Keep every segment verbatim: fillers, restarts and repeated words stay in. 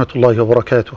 الله وبركاته.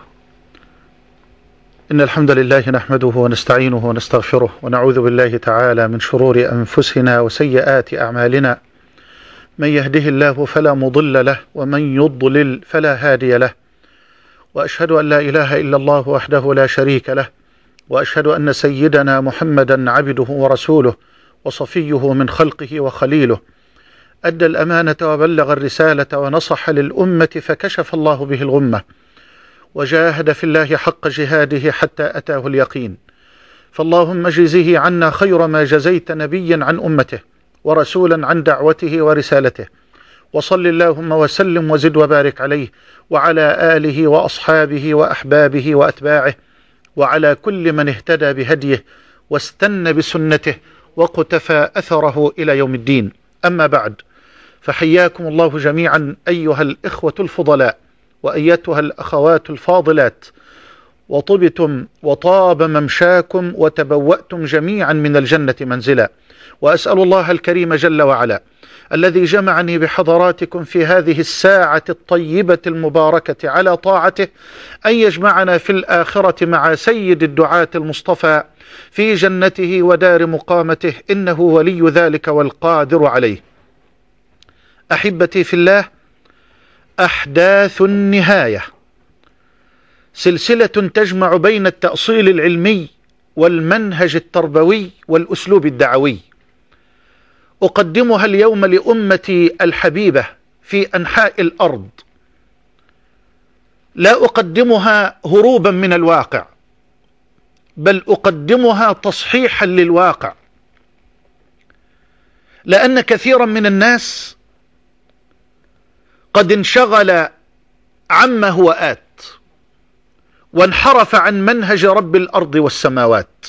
إن الحمد لله نحمده ونستعينه ونستغفره ونعوذ بالله تعالى من شرور أنفسنا وسيئات أعمالنا. من يهده الله فلا مضل له ومن يضلل فلا هادي له، وأشهد أن لا إله إلا الله وحده لا شريك له، وأشهد أن سيدنا محمدا عبده ورسوله وصفيه من خلقه وخليله، أدى الأمانة وبلغ الرسالة ونصح للأمة فكشف الله به الغمة، وجاهد في الله حق جهاده حتى أتاه اليقين. فاللهم اجزه عنا خير ما جزيت نبيا عن أمته ورسولا عن دعوته ورسالته، وصل اللهم وسلم وزد وبارك عليه وعلى آله وأصحابه وأحبابه وأتباعه وعلى كل من اهتدى بهديه واستنى بسنته وقتفى أثره إلى يوم الدين. أما بعد، فحياكم الله جميعا أيها الإخوة الفضلاء وأيتها الأخوات الفاضلات، وطبتم وطاب ممشاكم وتبوأتم جميعا من الجنة منزلا. وأسأل الله الكريم جل وعلا الذي جمعني بحضراتكم في هذه الساعة الطيبة المباركة على طاعته أن يجمعنا في الآخرة مع سيد الدعاة المصطفى في جنته ودار مقامته، إنه ولي ذلك والقادر عليه. أحبتي في الله، أحداث النهاية سلسلة تجمع بين التأصيل العلمي والمنهج التربوي والأسلوب الدعوي، أقدمها اليوم لأمتي الحبيبة في أنحاء الأرض. لا أقدمها هروبا من الواقع، بل أقدمها تصحيحا للواقع، لأن كثيرا من الناس قد انشغل عما هو آت وانحرف عن منهج رب الأرض والسماوات.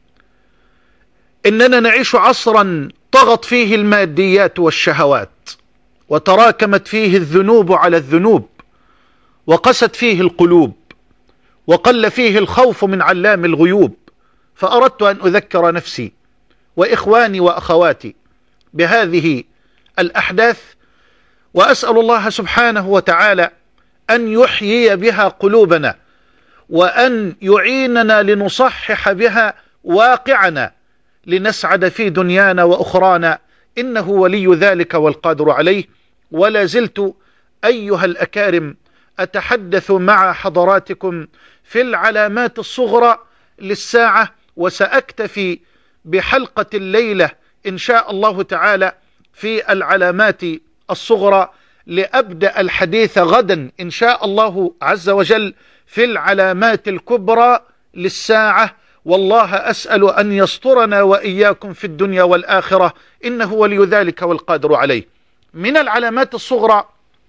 إننا نعيش عصرا طغت فيه الماديات والشهوات، وتراكمت فيه الذنوب على الذنوب، وقست فيه القلوب، وقل فيه الخوف من علام الغيوب. فأردت أن أذكر نفسي وإخواني وأخواتي بهذه الأحداث، وأسأل الله سبحانه وتعالى أن يحيي بها قلوبنا، وأن يعيننا لنصحح بها واقعنا، لنسعد في دنيانا وأخرانا، إنه ولي ذلك والقادر عليه. ولا زلت أيها الأكارم أتحدث مع حضراتكم في العلامات الصغرى للساعة، وسأكتفي بحلقة الليلة إن شاء الله تعالى في العلامات الصغرى، لأبدأ الحديث غدا إن شاء الله عز وجل في العلامات الكبرى للساعة. والله أسأل أن يسترنا وإياكم في الدنيا والآخرة، إنه ولي ذلك والقادر عليه. من العلامات الصغرى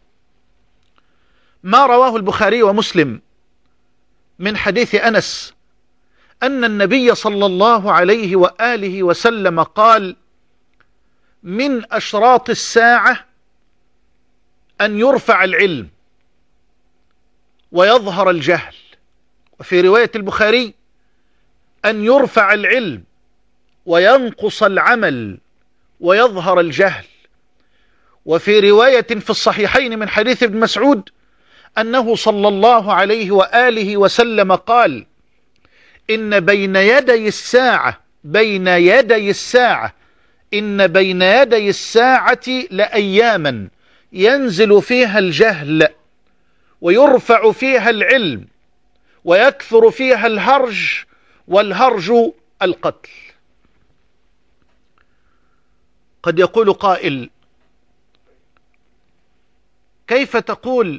ما رواه البخاري ومسلم من حديث أنس أن النبي صلى الله عليه وآله وسلم قال: من أشراط الساعة أن يرفع العلم ويظهر الجهل. وفي رواية البخاري: أن يرفع العلم وينقص العمل ويظهر الجهل. وفي رواية في الصحيحين من حديث ابن مسعود أنه صلى الله عليه وآله وسلم قال: إن بين يدي الساعة بين يدي الساعة إن بين يدي الساعة لأياما ينزل فيها الجهل ويرفع فيها العلم ويكثر فيها الهرج، والهرج القتل. قد يقول قائل: كيف تقول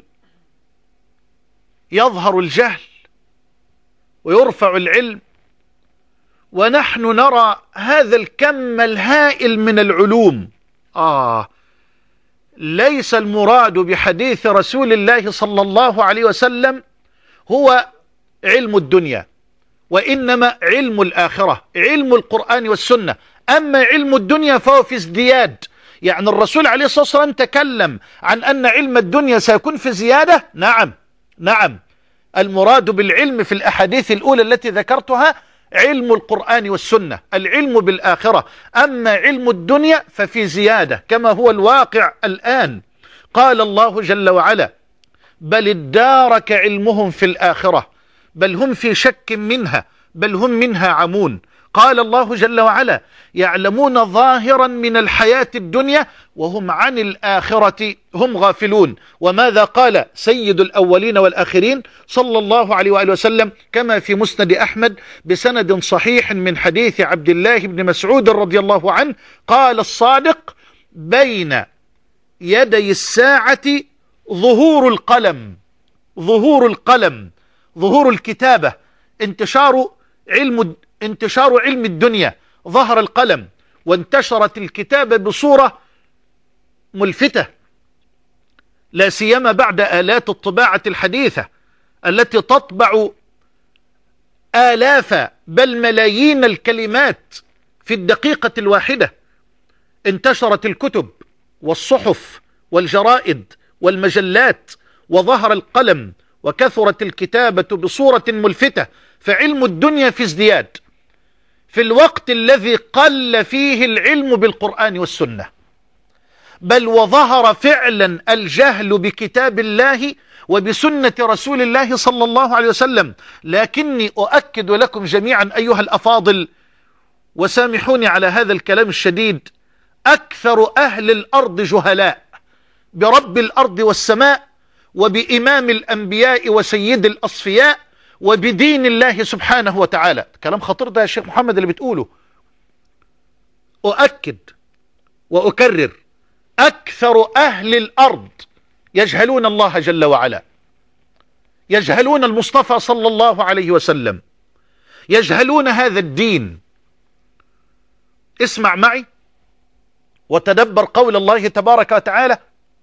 يظهر الجهل ويرفع العلم ونحن نرى هذا الكم الهائل من العلوم؟ آه ليس المراد بحديث رسول الله صلى الله عليه وسلم هو علم الدنيا، وإنما علم الآخرة، علم القرآن والسنة. أما علم الدنيا فهو في ازدياد، يعني الرسول عليه الصلاة والسلام تكلم عن أن علم الدنيا سيكون في زيادة. نعم نعم المراد بالعلم في الأحاديث الأولى التي ذكرتها علم القرآن والسنة، العلم بالآخرة. أما علم الدنيا ففي زيادة كما هو الواقع الآن. قال الله جل وعلا: بل ادارك علمهم في الآخرة، بل هم في شك منها، بل هم منها عمون. قال الله جل وعلا: يعلمون ظاهرا من الحياة الدنيا وهم عن الآخرة هم غافلون. وماذا قال سيد الأولين والآخرين صلى الله عليه وآله وسلم كما في مسند أحمد بسند صحيح من حديث عبد الله بن مسعود رضي الله عنه؟ قال الصادق: بين يدي الساعة ظهور القلم، ظهور القلم، ظهور الكتابة، انتشار علم انتشار علم الدنيا، ظهر القلم وانتشرت الكتابة بصورة ملفتة، لا سيما بعد آلات الطباعة الحديثة التي تطبع آلاف بل ملايين الكلمات في الدقيقة الواحدة. انتشرت الكتب والصحف والجرائد والمجلات وظهر القلم وكثرت الكتابة بصورة ملفتة، فعلم الدنيا في ازدياد في الوقت الذي قل فيه العلم بالقرآن والسنة، بل وظهر فعلا الجهل بكتاب الله وبسنة رسول الله صلى الله عليه وسلم. لكني أؤكد لكم جميعا أيها الأفاضل، وسامحوني على هذا الكلام الشديد، أكثر أهل الأرض جهلاء برب الأرض والسماء وبإمام الأنبياء وسيد الأصفياء وبدين الله سبحانه وتعالى. كلام خطير ده يا شيخ محمد اللي بتقوله. أؤكد وأكرر: أكثر أهل الأرض يجهلون الله جل وعلا، يجهلون المصطفى صلى الله عليه وسلم، يجهلون هذا الدين. اسمع معي وتدبر قول الله تبارك وتعالى: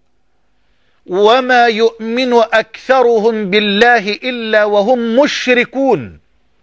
وما يؤمن أكثرهم بالله إلا وهم مشركون.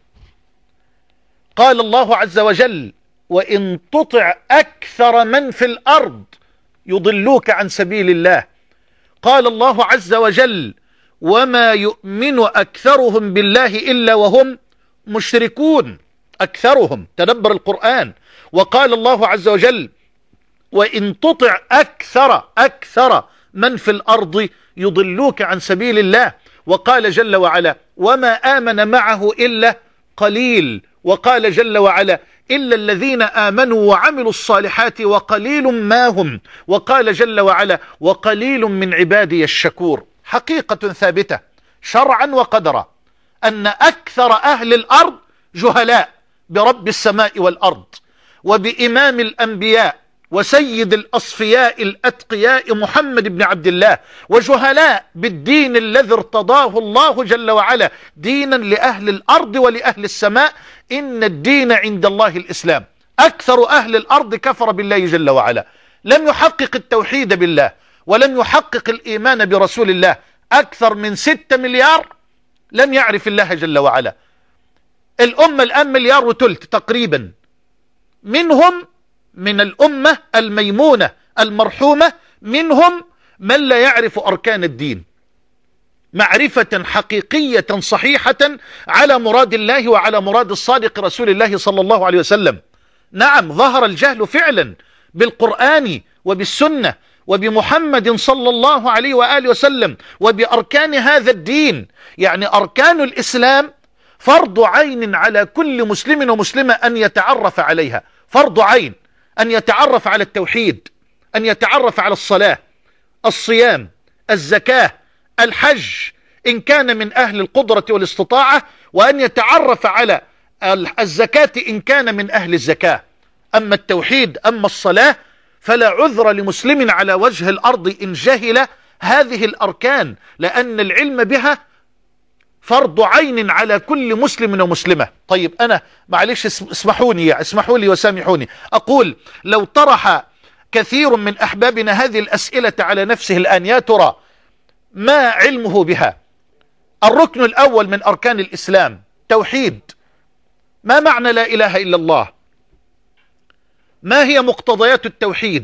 قال الله عز وجل: وإن تطع أكثر من في الأرض يضلوك عن سبيل الله. قال الله عز وجل: وما يؤمن أكثرهم بالله إلا وهم مشركون. أكثرهم، تدبر القرآن. وقال الله عز وجل: وإن تطع أكثر أكثر من في الأرض يضلوك عن سبيل الله. وقال جل وعلا: وما آمن معه إلا قليل. وقال جل وعلا: إلا الذين آمنوا وعملوا الصالحات وقليل ما هم. وقال جل وعلا: وقليل من عبادي الشكور. حقيقة ثابتة شرعا وقدرا أن أكثر أهل الأرض جهلاء برب السماء والأرض وبإمام الأنبياء وسيد الأصفياء الأتقياء محمد بن عبد الله، وجهلاء بالدين الذي ارتضاه الله جل وعلا دينا لأهل الأرض ولأهل السماء. إن الدين عند الله الإسلام. أكثر أهل الأرض كفر بالله جل وعلا، لم يحقق التوحيد بالله ولم يحقق الإيمان برسول الله. أكثر من ستة مليار لم يعرف الله جل وعلا. الأمة الآن مليار وثلث تقريبا، منهم من الأمة الميمونة المرحومة منهم من لا يعرف أركان الدين معرفة حقيقية صحيحة على مراد الله وعلى مراد الصادق رسول الله صلى الله عليه وسلم. نعم، ظهر الجهل فعلا بالقرآن وبالسنة وبمحمد صلى الله عليه وآله وسلم وبأركان هذا الدين. يعني أركان الإسلام فرض عين على كل مسلم ومسلمة أن يتعرف عليها، فرض عين أن يتعرف على التوحيد، أن يتعرف على الصلاة، الصيام، الزكاة، الحج إن كان من أهل القدرة والاستطاعة، وأن يتعرف على الزكاة إن كان من أهل الزكاة. أما التوحيد أما الصلاة فلا عذر لمسلم على وجه الأرض إن جهل هذه الأركان، لأن العلم بها فرض عين على كل مسلم ومسلمة. طيب أنا معلش اسمحوني اسمحوا لي وسامحوني أقول: لو طرح كثير من أحبابنا هذه الأسئلة على نفسه الآن، يا ترى ما علمه بها؟ الركن الأول من أركان الإسلام توحيد. ما معنى لا إله إلا الله؟ ما هي مقتضيات التوحيد؟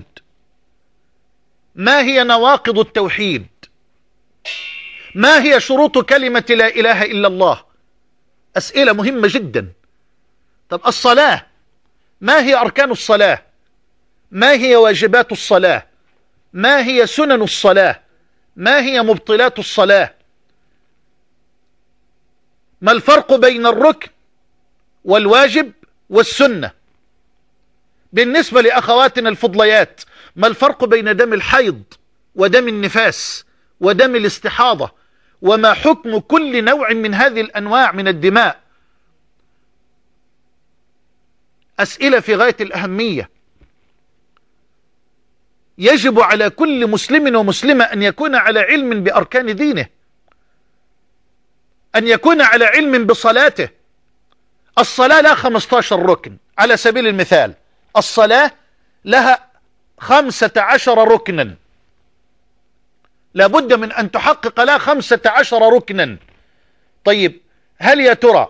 ما هي نواقض التوحيد؟ ما هي شروط كلمة لا إله إلا الله؟ أسئلة مهمة جدا. طب الصلاة، ما هي أركان الصلاة؟ ما هي واجبات الصلاة؟ ما هي سنن الصلاة؟ ما هي مبطلات الصلاة؟ ما الفرق بين الركن والواجب والسنة؟ بالنسبة لأخواتنا الفضليات، ما الفرق بين دم الحيض ودم النفاس ودم الاستحاضة؟ وما حكم كل نوع من هذه الأنواع من الدماء؟ أسئلة في غاية الأهمية. يجب على كل مسلم ومسلمة أن يكون على علم بأركان دينه، أن يكون على علم بصلاته. الصلاة لها خمسة عشر ركن على سبيل المثال، الصلاة لها خمسة عشر ركنا، لابد من أن تحقق لها خمسة عشر ركنا. طيب هل يا ترى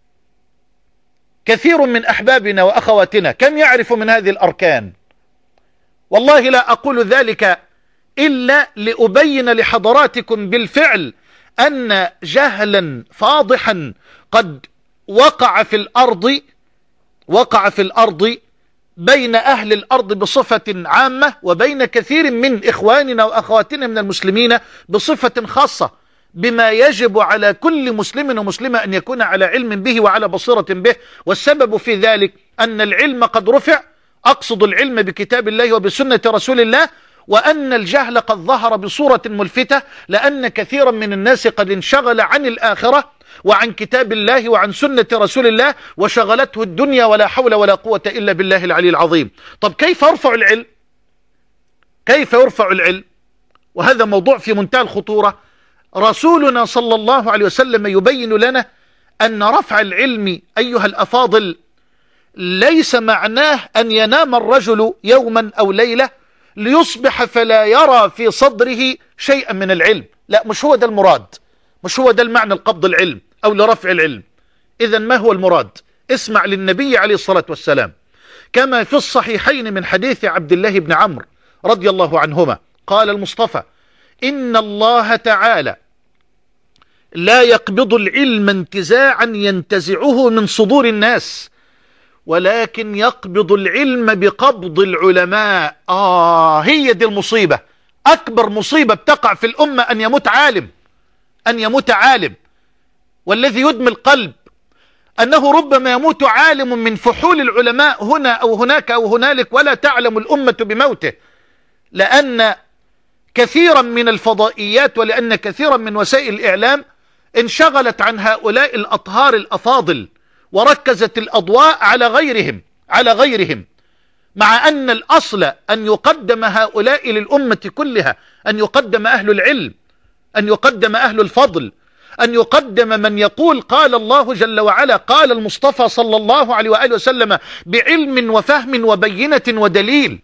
كثير من أحبابنا وأخواتنا كم يعرف من هذه الأركان؟ والله لا أقول ذلك إلا لأبين لحضراتكم بالفعل أن جهلا فاضحا قد وقع في الأرض وقع في الأرض بين أهل الأرض بصفة عامة، وبين كثير من إخواننا وأخواتنا من المسلمين بصفة خاصة، بما يجب على كل مسلم ومسلمة أن يكون على علم به وعلى بصيرة به. والسبب في ذلك أن العلم قد رفع، أقصد العلم بكتاب الله وبسنة رسول الله، وأن الجهل قد ظهر بصورة ملفتة، لأن كثيرا من الناس قد انشغل عن الآخرة وعن كتاب الله وعن سنة رسول الله، وشغلته الدنيا، ولا حول ولا قوة إلا بالله العلي العظيم. طب كيف يرفع العلم؟ كيف يرفع العلم؟ وهذا موضوع في منتهى الخطورة. رسولنا صلى الله عليه وسلم يبين لنا أن رفع العلم أيها الأفاضل ليس معناه أن ينام الرجل يوما أو ليلة ليصبح فلا يرى في صدره شيئا من العلم. لا، مش هو ده المراد، مش هو ده المعنى القبض العلم أو لرفع العلم. إذن ما هو المراد؟ اسمع للنبي عليه الصلاة والسلام كما في الصحيحين من حديث عبد الله بن عمرو رضي الله عنهما قال المصطفى: إن الله تعالى لا يقبض العلم انتزاعا ينتزعه من صدور الناس، ولكن يقبض العلم بقبض العلماء. آه هي دي المصيبة، أكبر مصيبة بتقع في الأمة أن يموت عالم، أن يموت عالم. والذي يدمي القلب أنه ربما يموت عالم من فحول العلماء هنا أو هناك أو هنالك ولا تعلم الأمة بموته، لأن كثيرا من الفضائيات ولأن كثيرا من وسائل الإعلام انشغلت عن هؤلاء الأطهار الأفاضل، وركزت الأضواء على غيرهم على غيرهم مع أن الأصل أن يقدم هؤلاء للأمة كلها، أن يقدم أهل العلم، أن يقدم أهل الفضل، أن يقدم من يقول قال الله جل وعلا، قال المصطفى صلى الله عليه وآله وسلم، بعلم وفهم وبينة ودليل.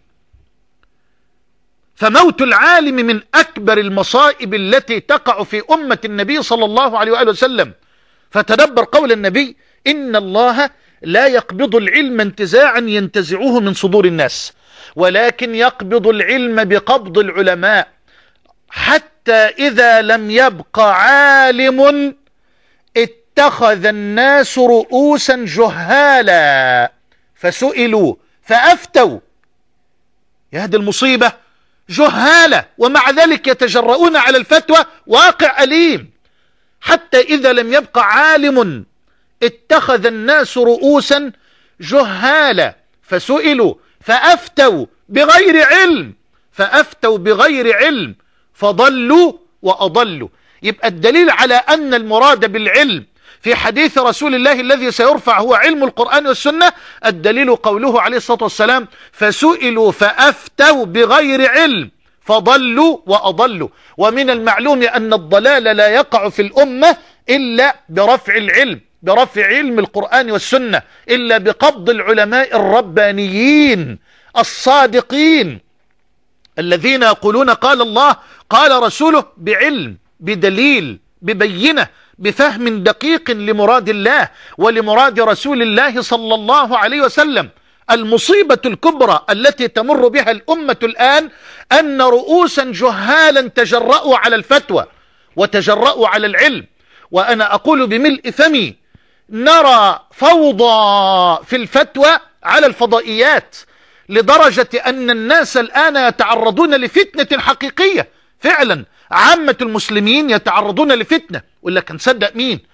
فموت العالم من أكبر المصائب التي تقع في أمة النبي صلى الله عليه وآله وسلم. فتدبر قول النبي: إن الله لا يقبض العلم انتزاعا ينتزعه من صدور الناس، ولكن يقبض العلم بقبض العلماء، حتى إذا لم يبق عالم اتخذ الناس رؤوسا جهالا فسئلوا فأفتوا. يهدي المصيبة، جهالة ومع ذلك يتجرؤون على الفتوى. واقع أليم. حتى إذا لم يبق عالم اتخذ الناس رؤوسا جهالا فسئلوا فأفتوا بغير علم فأفتوا بغير علم فضلوا وأضلوا. يبقى الدليل على أن المراد بالعلم في حديث رسول الله الذي سيرفع هو علم القرآن والسنة، الدليل قوله عليه الصلاة والسلام: فسئلوا فأفتوا بغير علم فضلوا وأضلوا. ومن المعلوم أن الضلال لا يقع في الأمة إلا برفع العلم، برفع علم القرآن والسنة، إلا بقبض العلماء الربانيين الصادقين الذين يقولون قال الله قال رسوله بعلم بدليل ببينة بفهم دقيق لمراد الله ولمراد رسول الله صلى الله عليه وسلم. المصيبة الكبرى التي تمر بها الأمة الآن أن رؤوسا جهالا تجرؤوا على الفتوى وتجرؤوا على العلم. وأنا أقول بملء فمي: نرى فوضى في الفتوى على الفضائيات، لدرجة أن الناس الآن يتعرضون لفتنة حقيقية. فعلا عامة المسلمين يتعرضون لفتنة. ولا كان صدق مين؟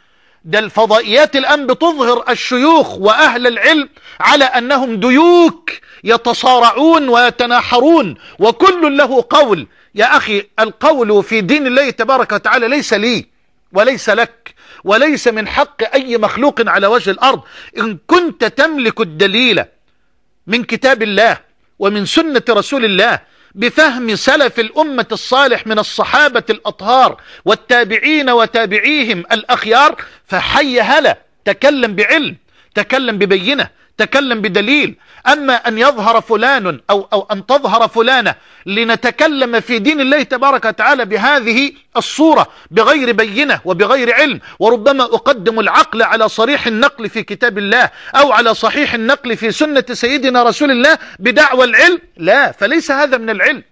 ده الفضائيات الآن بتظهر الشيوخ وأهل العلم على أنهم ديوك يتصارعون ويتناحرون وكل له قول. يا أخي القول في دين الله تبارك وتعالى ليس لي وليس لك وليس من حق أي مخلوق على وجه الأرض. إن كنت تملك الدليل من كتاب الله ومن سنة رسول الله بفهم سلف الأمة الصالح من الصحابة الأطهار والتابعين وتابعيهم الأخيار فحي هلا، تكلم بعلم، تكلم ببينة، تكلم بدليل. أما أن يظهر فلان أو, أو أن تظهر فلانة لنتكلم في دين الله تبارك وتعالى بهذه الصورة بغير بينة وبغير علم، وربما أقدم العقل على صريح النقل في كتاب الله أو على صحيح النقل في سنة سيدنا رسول الله بدعوى العلم، لا، فليس هذا من العلم،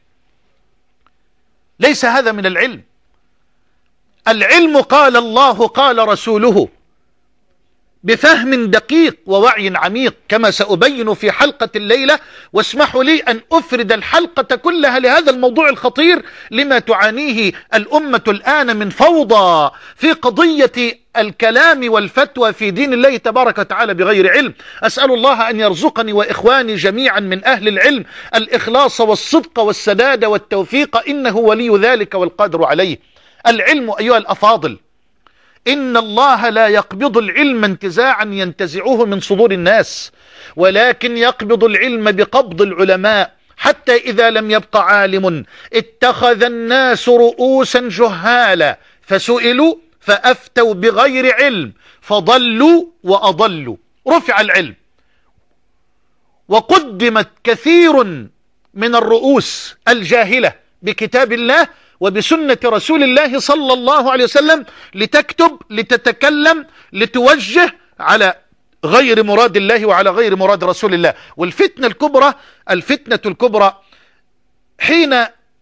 ليس هذا من العلم. العلم قال الله قال رسوله بفهم دقيق ووعي عميق كما سأبين في حلقة الليلة، واسمحوا لي أن أفرد الحلقة كلها لهذا الموضوع الخطير لما تعانيه الأمة الآن من فوضى في قضية الكلام والفتوى في دين الله تبارك وتعالى بغير علم. أسأل الله أن يرزقني وإخواني جميعا من أهل العلم الإخلاص والصدق والسداد والتوفيق، إنه ولي ذلك والقادر عليه. العلم أيها الأفاضل، إن الله لا يقبض العلم انتزاعا ينتزعه من صدور الناس، ولكن يقبض العلم بقبض العلماء، حتى إذا لم يبق عالم اتخذ الناس رؤوسا جهالا فسئلوا فأفتوا بغير علم فضلوا وأضلوا. رفع العلم وقدمت كثير من الرؤوس الجاهلة بكتاب الله وبسنة رسول الله صلى الله عليه وسلم لتكتب، لتتكلم، لتوجه على غير مراد الله وعلى غير مراد رسول الله. والفتنة الكبرى، الفتنة الكبرى حين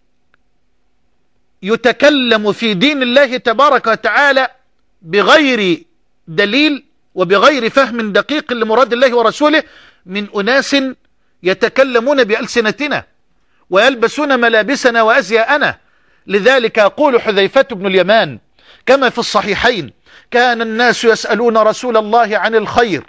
يتكلم في دين الله تبارك وتعالى بغير دليل وبغير فهم دقيق لمراد الله ورسوله من أناس يتكلمون بألسنتنا ويلبسون ملابسنا وأزياءنا. لذلك يقول حذيفة بن اليمان كما في الصحيحين: كان الناس يسألون رسول الله عن الخير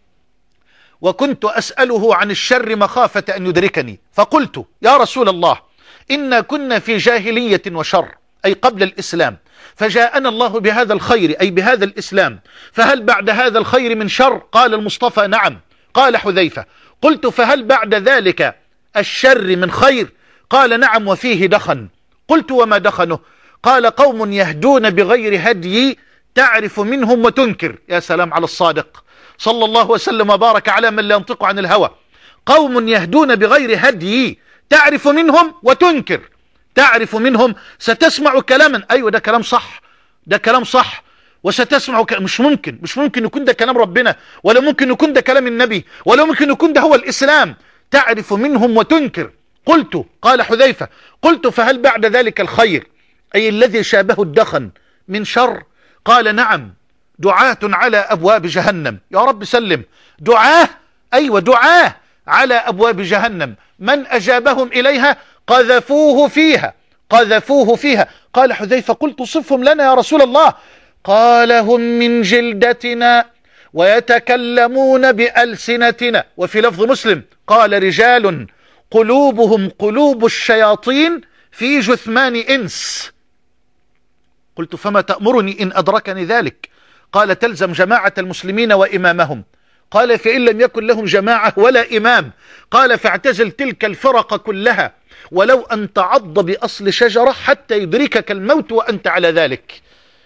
وكنت أسأله عن الشر مخافة أن يدركني، فقلت: يا رسول الله، إنا كنا في جاهلية وشر، أي قبل الإسلام، فجاءنا الله بهذا الخير أي بهذا الإسلام، فهل بعد هذا الخير من شر؟ قال المصطفى: نعم. قال حذيفة: قلت: فهل بعد ذلك الشر من خير؟ قال: نعم، وفيه دخن. قلت: وما دخنه؟ قال: قوم يهدون بغير هدي تعرف منهم وتنكر. يا سلام على الصادق، صلى الله وسلم وبارك على من لا ينطق عن الهوى. قوم يهدون بغير هدي تعرف منهم وتنكر. تعرف منهم، ستسمع كلاما، أيوة ده كلام صح، ده كلام صح، وستسمع ك... مش ممكن مش ممكن يكون ده كلام ربنا، ولا ممكن يكون ده كلام النبي، ولا ممكن يكون ده هو الإسلام. تعرف منهم وتنكر. قلت، قال حذيفة: قلت: فهل بعد ذلك الخير أي الذي شابه الدخن من شر؟ قال: نعم، دعاة على أبواب جهنم. يا رب سلم. دعاة، أيوة دعاة على أبواب جهنم، من أجابهم إليها قذفوه فيها، قذفوه فيها. قال حذيفة: قلت: صفهم لنا يا رسول الله. قال: هم من جلدتنا ويتكلمون بألسنتنا. وفي لفظ مسلم قال: رجال قلوبهم قلوب الشياطين في جثمان إنس. قلت: فما تأمرني إن أدركني ذلك؟ قال: تلزم جماعة المسلمين وإمامهم. قال: فإن لم يكن لهم جماعة ولا إمام؟ قال: فاعتزل تلك الفرق كلها ولو أن تعض بأصل شجرة حتى يدركك الموت وأنت على ذلك.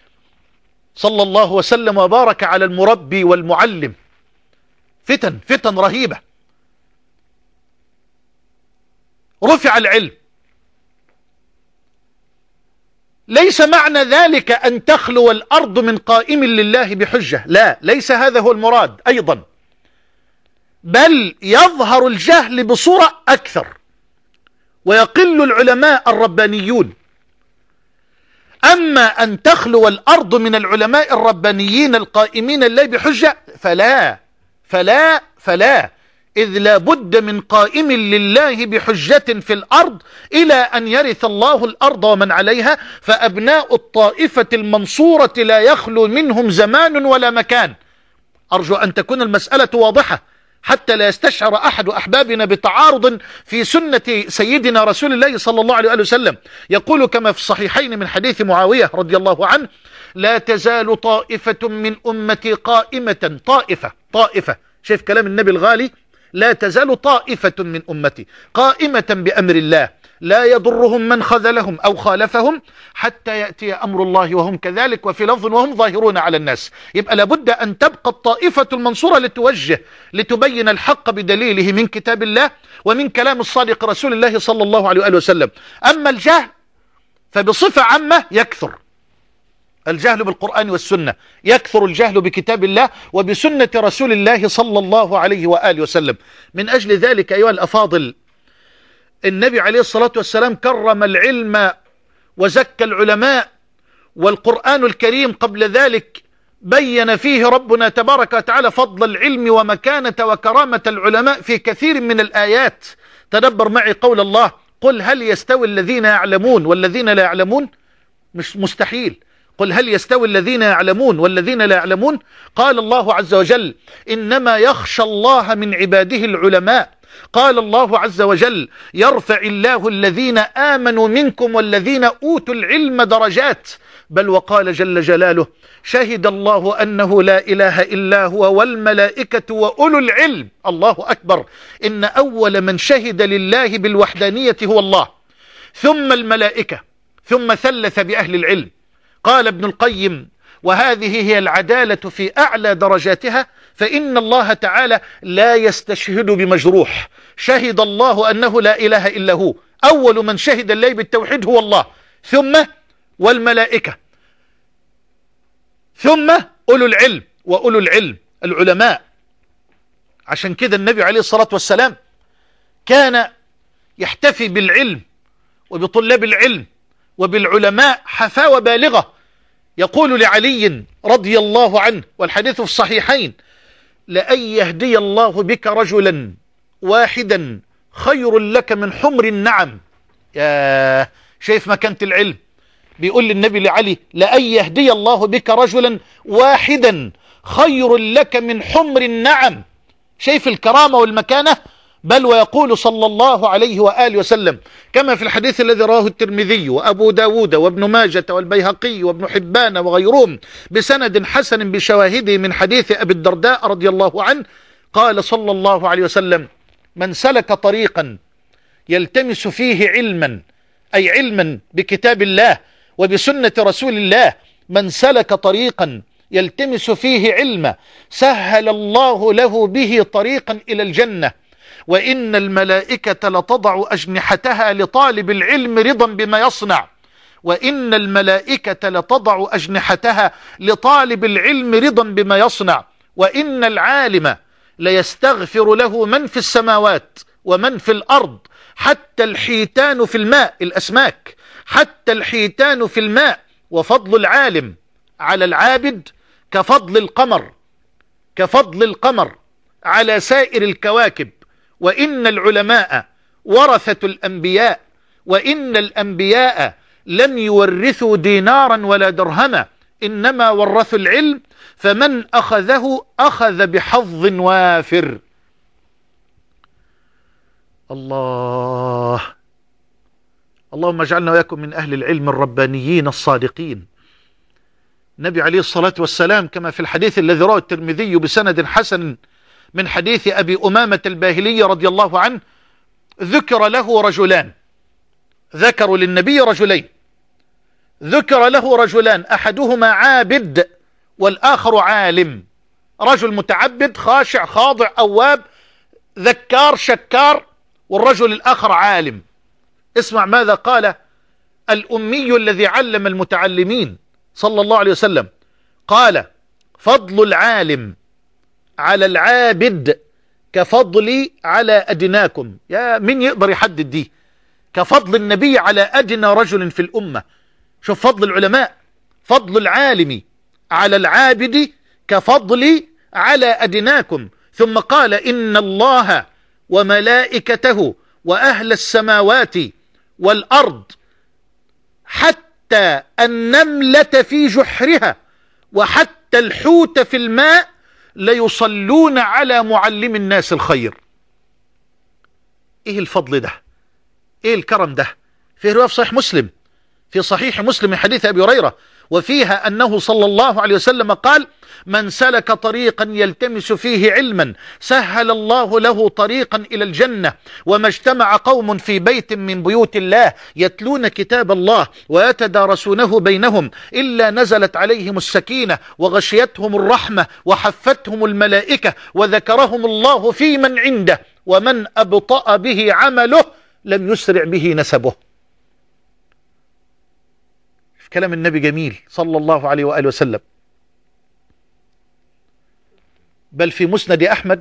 صلى الله وسلم وبارك على المربي والمعلم. فتن فتن رهيبة. رفع العلم. ليس معنى ذلك أن تخلو الأرض من قائم لله بحجة، لا، ليس هذا هو المراد أيضا، بل يظهر الجهل بصورة أكثر ويقل العلماء الربانيون. أما أن تخلو الأرض من العلماء الربانيين القائمين لله بحجة فلا فلا فلا إذ لا بد من قائم لله بحجة في الأرض إلى أن يرث الله الأرض ومن عليها، فأبناء الطائفة المنصورة لا يخلو منهم زمان ولا مكان. أرجو أن تكون المسألة واضحة حتى لا يستشعر أحد أحبابنا بتعارض في سنة سيدنا رسول الله صلى الله عليه وسلم. يقول كما في الصحيحين من حديث معاوية رضي الله عنه: لا تزال طائفة من أمتي قائمة. طائفة طائفة شايف كلام النبي الغالي؟ لا تزال طائفة من أمتي قائمة بأمر الله لا يضرهم من خذلهم أو خالفهم حتى يأتي أمر الله وهم كذلك، وفي لفظ وهم ظاهرون على الناس. يبقى لابد أن تبقى الطائفة المنصورة لتوجه لتبين الحق بدليله من كتاب الله ومن كلام الصادق رسول الله صلى الله عليه وآله وسلم. أما الجهل فبصفة عامة يكثر، الجهل بالقرآن والسنة، يكثر الجهل بكتاب الله وبسنة رسول الله صلى الله عليه وآله وسلم. من أجل ذلك أيها الأفاضل، النبي عليه الصلاة والسلام كرم العلم وزكى العلماء، والقرآن الكريم قبل ذلك بين فيه ربنا تبارك وتعالى فضل العلم ومكانة وكرامة العلماء في كثير من الآيات. تدبر معي قول الله: قل هل يستوي الذين يعلمون والذين لا يعلمون؟ مش مستحيل. قل هل يستوي الذين يعلمون والذين لا يعلمون؟ قال الله عز وجل: إنما يخشى الله من عباده العلماء. قال الله عز وجل: يرفع الله الذين آمنوا منكم والذين أوتوا العلم درجات. بل وقال جل جلاله: شهد الله أنه لا إله إلا هو والملائكة وأولو العلم. الله أكبر. إن أول من شهد لله بالوحدانية هو الله، ثم الملائكة، ثم ثلث بأهل العلم. قال ابن القيم: وهذه هي العدالة في أعلى درجاتها، فإن الله تعالى لا يستشهد بمجروح. شهد الله أنه لا إله إلا هو، أول من شهد الله بالتوحيد هو الله، ثم والملائكة، ثم أولو العلم، وأولو العلم العلماء. عشان كده النبي عليه الصلاة والسلام كان يحتفي بالعلم وبطلاب العلم وبالعلماء حفاوة بالغة. يقول لعلي رضي الله عنه، والحديث في الصحيحين: لأن يهدي الله بك رجلا واحدا خير لك من حمر النعم. يا شايف مكانة العلم؟ بيقول للنبي لعلي: لأن يهدي الله بك رجلا واحدا خير لك من حمر النعم. شايف الكرامة والمكانة؟ بل ويقول صلى الله عليه وآله وسلم كما في الحديث الذي رواه الترمذي وأبو داود وابن ماجة والبيهقي وابن حبان وغيرهم بسند حسن بشواهده من حديث أبي الدرداء رضي الله عنه، قال صلى الله عليه وسلم: من سلك طريقا يلتمس فيه علما، أي علما بكتاب الله وبسنة رسول الله، من سلك طريقا يلتمس فيه علما سهل الله له به طريقا إلى الجنة، وإن الملائكة لتضع أجنحتها لطالب العلم رضا بما يصنع. وإن الملائكة لتضع أجنحتها لطالب العلم رضا بما يصنع. وإن العالم ليستغفر له من في السماوات ومن في الأرض، حتى الحيتان في الماء، الأسماك، حتى الحيتان في الماء. وفضل العالم على العابد كفضل القمر، كفضل القمر على سائر الكواكب. وإن العلماء ورثة الأنبياء، وإن الأنبياء لم يورثوا دينارا ولا درهما، إنما ورثوا العلم، فمن أخذه أخذ بحظ وافر. الله اللهم اجعلنا وإياكم من أهل العلم الربانيين الصادقين. النبي عليه الصلاة والسلام كما في الحديث الذي رواه الترمذي بسند حسن من حديث أبي أمامة الباهلي رضي الله عنه، ذكر له رجلان، ذكروا للنبي رجلين، ذكر له رجلان أحدهما عابد والآخر عالم. رجل متعبد خاشع خاضع أواب ذكار شكار، والرجل الآخر عالم. اسمع ماذا قال الأمي الذي علم المتعلمين صلى الله عليه وسلم. قال: فضل العالم على العابد كفضلي على أدناكم. يا من يقدر يحدد دي؟ كفضل النبي على أدنى رجل في الأمة. شوف فضل العلماء، فضل العالم على العابد كفضلي على أدناكم ثم قال إن الله وملائكته وأهل السماوات والأرض حتى النملة في جحرها وحتى الحوت في الماء ليصلون على معلم الناس الخير. ايه الفضل ده؟ ايه الكرم ده؟ في رواية في صحيح مسلم في صحيح مسلم من حديث أبي هريرة، وفيها أنه صلى الله عليه وسلم قال: من سلك طريقا يلتمس فيه علما سهل الله له طريقا إلى الجنة، وما اجتمع قوم في بيت من بيوت الله يتلون كتاب الله ويتدارسونه بينهم إلا نزلت عليهم السكينة وغشيتهم الرحمة وحفتهم الملائكة وذكرهم الله في من عنده، ومن أبطأ به عمله لم يسرع به نسبه. كلام النبي جميل صلى الله عليه وآله وسلم. بل في مسند أحمد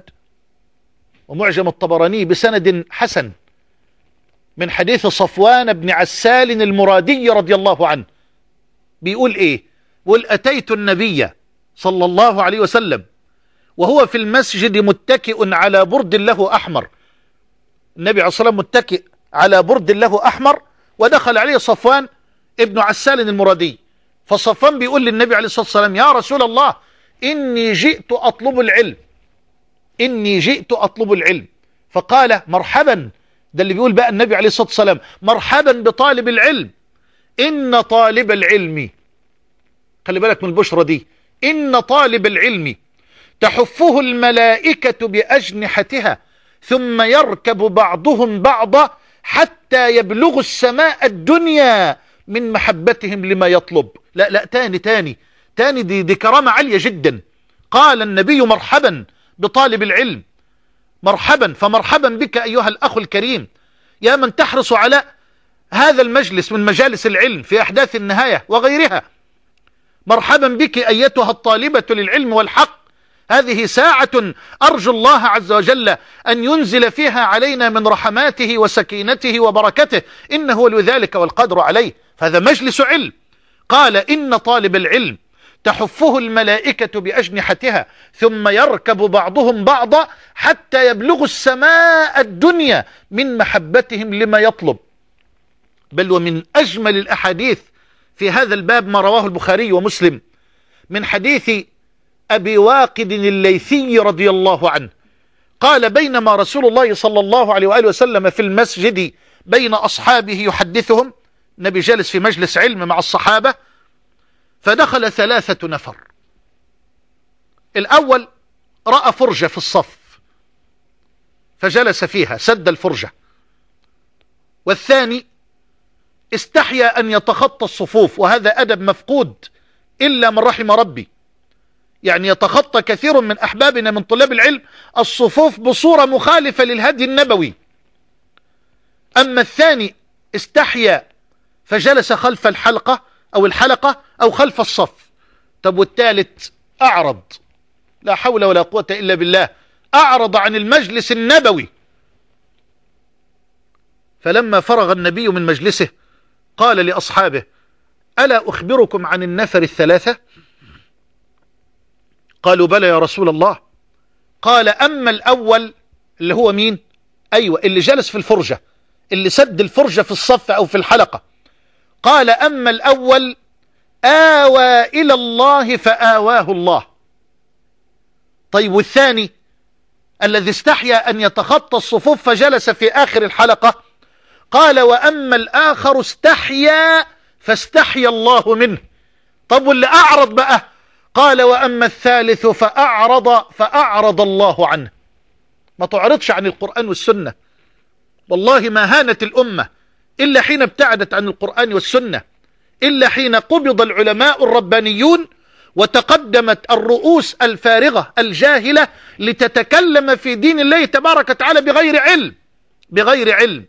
ومعجم الطبراني بسند حسن من حديث صفوان بن عسال المرادي رضي الله عنه، بيقول إيه؟ بيقول: أتيت النبي صلى الله عليه وسلم وهو في المسجد متكئ على برد له أحمر. النبي عليه الصلاة والسلام متكئ على برد له أحمر، ودخل عليه صفوان ابن عسال المرادي. فصفوان بيقول للنبي عليه الصلاة والسلام: يا رسول الله، إني جئت أطلب العلم إني جئت أطلب العلم. فقال: مرحبا. ده اللي بيقول بقى النبي عليه الصلاة والسلام: مرحبا بطالب العلم، إن طالب العلم، خلي بالك من البشرة دي، إن طالب العلم تحفه الملائكة بأجنحتها ثم يركب بعضهم بعضا حتى يبلغ السماء الدنيا من محبتهم لما يطلب. لا لا تاني تاني تاني دي, دي كرامة عالية جدا. قال النبي: مرحبا بطالب العلم، مرحبا. فمرحبا بك أيها الأخ الكريم، يا من تحرص على هذا المجلس من مجالس العلم في أحداث النهاية وغيرها. مرحبا بك أيتها الطالبة للعلم والحق، هذه ساعة أرجو الله عز وجل أن ينزل فيها علينا من رحماته وسكينته وبركته، إنه ولي ذلك والقدر عليه. فهذا مجلس علم. قال: إن طالب العلم تحفه الملائكة بأجنحتها ثم يركب بعضهم بعضا حتى يبلغ السماء الدنيا من محبتهم لما يطلب. بل ومن أجمل الأحاديث في هذا الباب ما رواه البخاري ومسلم من حديث أبي واقد الليثي رضي الله عنه قال: بينما رسول الله صلى الله عليه وآله وسلم في المسجد بين أصحابه يحدثهم، نبي جالس في مجلس علم مع الصحابة، فدخل ثلاثة نفر. الأول رأى فرجة في الصف فجلس فيها سد الفرجة، والثاني استحيا أن يتخطى الصفوف، وهذا أدب مفقود إلا من رحم ربي. يعني يتخطى كثير من أحبابنا من طلاب العلم الصفوف بصورة مخالفة للهدي النبوي. أما الثاني استحيا فجلس خلف الحلقة أو الحلقة أو خلف الصف. طب والثالث أعرض، لا حول ولا قوة إلا بالله، أعرض عن المجلس النبوي. فلما فرغ النبي من مجلسه قال لأصحابه: ألا أخبركم عن النفر الثلاثة؟ قالوا: بلى يا رسول الله. قال: أما الأول اللي هو مين؟ أيوة، اللي جلس في الفرجة، اللي سد الفرجة في الصف أو في الحلقة. قال: أما الأول آوى إلى الله فآواه الله. طيب والثاني الذي استحيا أن يتخطى الصفوف فجلس في آخر الحلقة؟ قال: وأما الآخر استحيا فاستحيا الله منه. طب واللي أعرض بقى؟ قال: وأما الثالث فأعرض فأعرض الله عنه. ما تعرضش عن القرآن والسنة. والله ما هانت الأمة إلا حين ابتعدت عن القرآن والسنة، إلا حين قبض العلماء الربانيون وتقدمت الرؤوس الفارغة الجاهلة لتتكلم في دين الله تبارك وتعالى بغير علم بغير علم.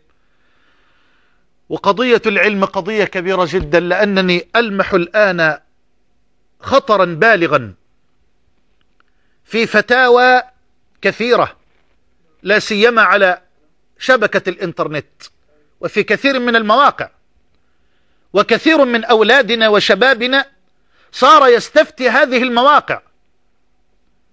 وقضية العلم قضية كبيرة جدا، لأنني ألمح الآن خطرا بالغا في فتاوى كثيرة، لا سيما على شبكة الإنترنت وفي كثير من المواقع. وكثير من أولادنا وشبابنا صار يستفتي هذه المواقع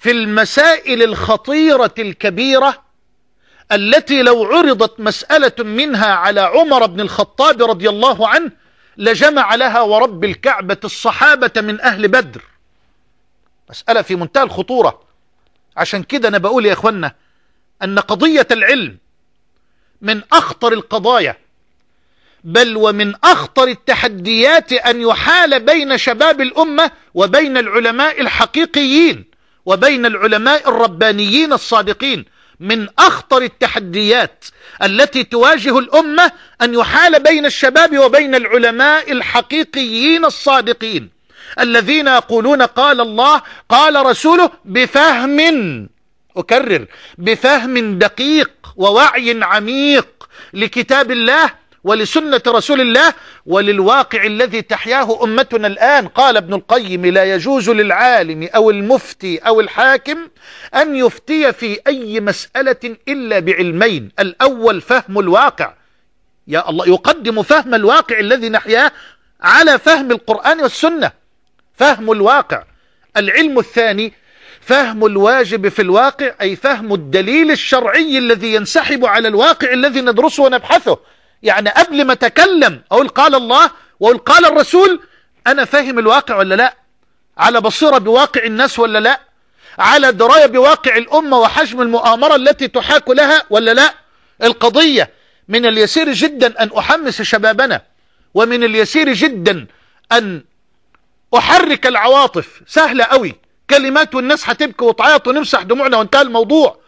في المسائل الخطيرة الكبيرة التي لو عرضت مسألة منها على عمر بن الخطاب رضي الله عنه لجمع لها ورب الكعبة الصحابة من أهل بدر. مسألة في منتهى الخطورة. عشان كده أنا بقول يا إخوانا أن قضية العلم من أخطر القضايا، بل ومن أخطر التحديات أن يحال بين شباب الأمة وبين العلماء الحقيقيين وبين العلماء الربانيين الصادقين. من أخطر التحديات التي تواجه الأمة أن يحال بين الشباب وبين العلماء الحقيقيين الصادقين الذين يقولون قال الله قال رسوله بفهم، أكرر، بفهم دقيق ووعي عميق لكتاب الله ولسنة رسول الله وللواقع الذي تحياه أمتنا الآن. قال ابن القيم: لا يجوز للعالم أو المفتي أو الحاكم أن يفتي في أي مسألة إلا بعلمين: الأول فهم الواقع، يا الله، يقدم فهم الواقع الذي نحياه على فهم القرآن والسنة، فهم الواقع. العلم الثاني فهم الواجب في الواقع، أي فهم الدليل الشرعي الذي ينسحب على الواقع الذي ندرسه ونبحثه. يعني قبل ما أتكلم أقول قال الله وأقول قال الرسول، أنا فاهم الواقع ولا لا؟ على بصيرة بواقع الناس ولا لا؟ على دراية بواقع الأمة وحجم المؤامرة التي تحاك لها ولا لا؟ القضية من اليسير جدا أن أحمس شبابنا، ومن اليسير جدا أن أحرك العواطف. سهلة قوي، كلمات والناس هتبكي وتعيط ونمسح دموعنا وانتهى الموضوع.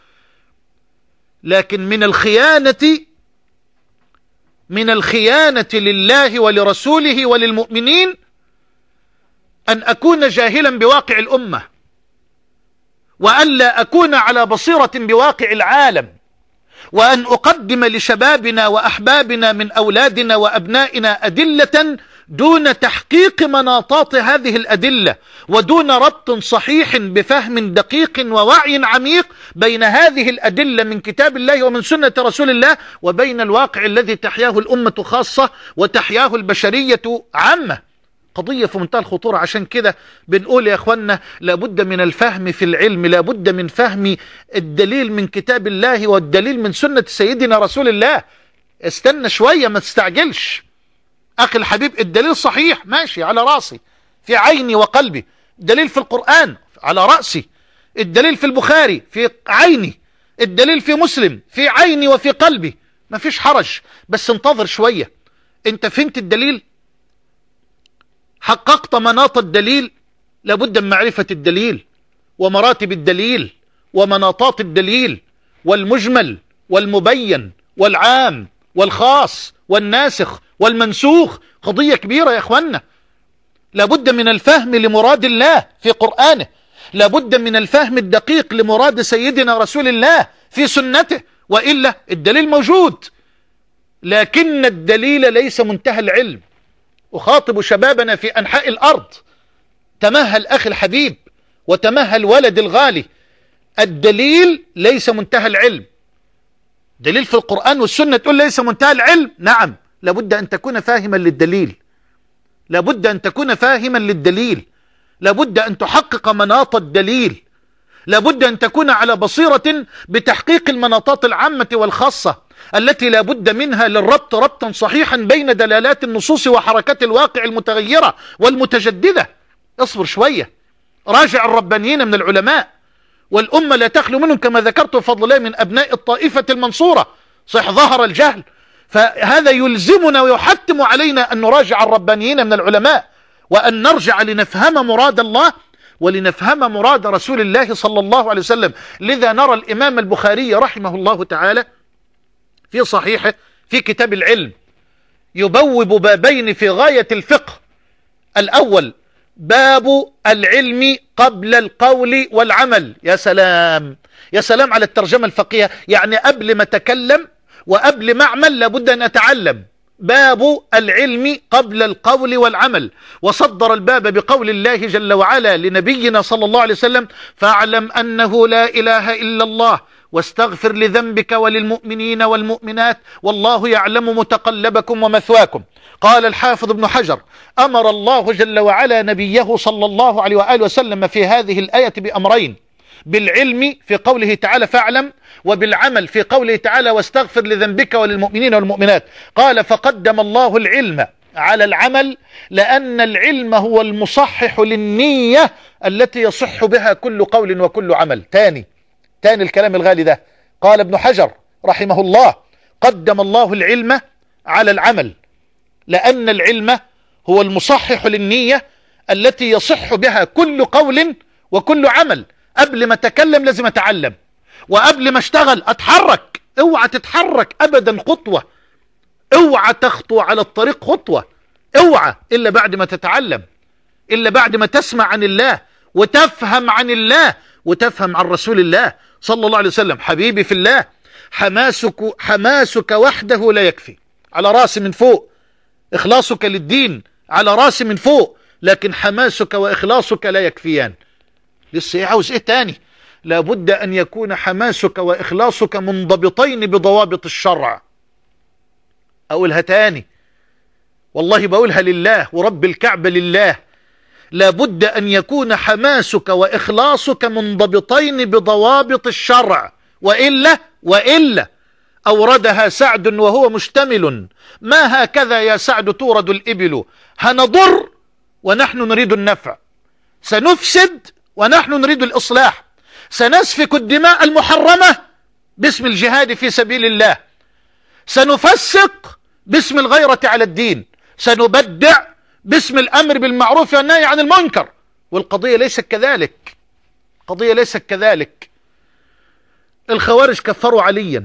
لكن من الخيانة من الخيانة لله ولرسوله وللمؤمنين أن أكون جاهلا بواقع الأمة، وأن لا أكون على بصيرة بواقع العالم، وأن أقدم لشبابنا وأحبابنا من أولادنا وأبنائنا أدلة دون تحقيق مناطات هذه الأدلة، ودون ربط صحيح بفهم دقيق ووعي عميق بين هذه الأدلة من كتاب الله ومن سنة رسول الله وبين الواقع الذي تحياه الأمة خاصة وتحياه البشرية عامة. قضية في منتهى الخطورة. عشان كده بنقول يا أخوانا لابد من الفهم في العلم، لابد من فهم الدليل من كتاب الله والدليل من سنة سيدنا رسول الله. استنى شوية، ما تستعجلش أخي الحبيب. الدليل صحيح ماشي على رأسي، في عيني وقلبي. الدليل في القرآن على رأسي، الدليل في البخاري في عيني، الدليل في مسلم في عيني وفي قلبي، ما فيش حرج. بس انتظر شوية. انت فهمت الدليل؟ حققت مناط الدليل؟ لابد من معرفة الدليل ومراتب الدليل ومناطات الدليل والمجمل والمبين والعام والخاص والناسخ والمنسوخ. قضية كبيرة يا اخوانا. لابد من الفهم لمراد الله في قرآنه، لابد من الفهم الدقيق لمراد سيدنا رسول الله في سنته، وإلا الدليل موجود لكن الدليل ليس منتهى العلم. أخاطب شبابنا في أنحاء الأرض: تمهل أخي الحبيب وتمهل ولد الغالي. الدليل ليس منتهى العلم. دليل في القرآن والسنة تقول ليس منتهى العلم؟ نعم، لابد أن تكون فاهما للدليل، لابد أن تكون فاهما للدليل، لابد أن تحقق مناط الدليل، لابد أن تكون على بصيرة بتحقيق المناطات العامة والخاصة التي لابد منها للربط ربطا صحيحا بين دلالات النصوص وحركات الواقع المتغيرة والمتجددة. اصبر شوية، راجع الربانيين من العلماء، والأمة لا تخلو منهم كما ذكرت بفضل الله من أبناء الطائفة المنصورة. صح ظهر الجهل، فهذا يلزمنا ويحتم علينا أن نراجع الربانيين من العلماء، وأن نرجع لنفهم مراد الله ولنفهم مراد رسول الله صلى الله عليه وسلم. لذا نرى الإمام البخاري رحمه الله تعالى في صحيحه في كتاب العلم يبوب بابين في غاية الفقه. الأول باب العلم قبل القول والعمل. يا سلام يا سلام على الترجمة الفقهية، يعني قبل ما أتكلم وقبل ما أعمل لابد أن أتعلم. باب العلم قبل القول والعمل. وصدر الباب بقول الله جل وعلا لنبينا صلى الله عليه وسلم: فاعلم أنه لا إله إلا الله واستغفر لذنبك وللمؤمنين والمؤمنات والله يعلم متقلبكم ومثواكم. قال الحافظ ابن حجر: أمر الله جل وعلا نبيه صلى الله عليه وآله وسلم في هذه الآية بأمرين: بالعلم في قوله تعالى فاعلم، وبالعمل في قوله تعالى واستغفر لذنبك وللمؤمنين والمؤمنات. قال فقدم الله العلم على العمل لأن العلم هو المصحح للنية التي يصح بها كل قول وكل عمل. تاني تاني الكلام الغالي ده. قال ابن حجر رحمه الله قدم الله العلم على العمل لأن العلم هو المصحح للنية التي يصح بها كل قول وكل عمل. قبل ما اتكلم لازم اتعلم، وقبل ما اشتغل اتحرك. اوعى تتحرك ابدا خطوة، اوعى تخطو على الطريق خطوة، اوعى الا بعد ما تتعلم، الا بعد ما تسمع عن الله وتفهم عن الله وتفهم عن رسول الله صلى الله عليه وسلم. حبيبي في الله، حماسك حماسك وحده لا يكفي، على راسي من فوق. اخلاصك للدين على راسي من فوق، لكن حماسك واخلاصك لا يكفيان. لسه ايه عاوز ايه تاني؟ لابد ان يكون حماسك واخلاصك منضبطين بضوابط الشرع. اقولها تاني، والله بقولها لله ورب الكعبة لله، لابد ان يكون حماسك واخلاصك منضبطين بضوابط الشرع، وإلا وإلا أوردها سعد وهو مشتمل: ما هكذا يا سعد تورد الإبل، هنضر ونحن نريد النفع، سنفسد ونحن نريد الإصلاح، سنسفك الدماء المحرمة باسم الجهاد في سبيل الله، سنفسق باسم الغيرة على الدين، سنبدع باسم الأمر بالمعروف والنهي عن المنكر. والقضية ليست كذلك، قضية ليست كذلك. الخوارج كفروا عليا،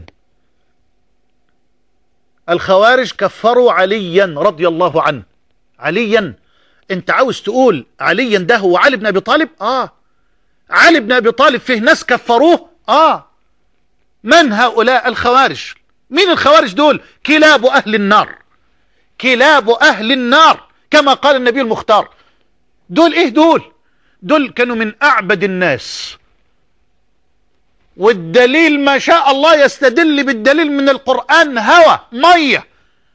الخوارج كفروا عليا رضي الله عنه. عليا، انت عاوز تقول عليا ده هو علي بن ابي طالب؟ اه. علي بن ابي طالب فيه ناس كفروه؟ اه. من هؤلاء الخوارج؟ مين الخوارج دول؟ كلاب اهل النار، كلاب اهل النار كما قال النبي المختار. دول ايه دول؟ دول كانوا من اعبد الناس، والدليل ما شاء الله يستدل بالدليل من القرآن هوى مية.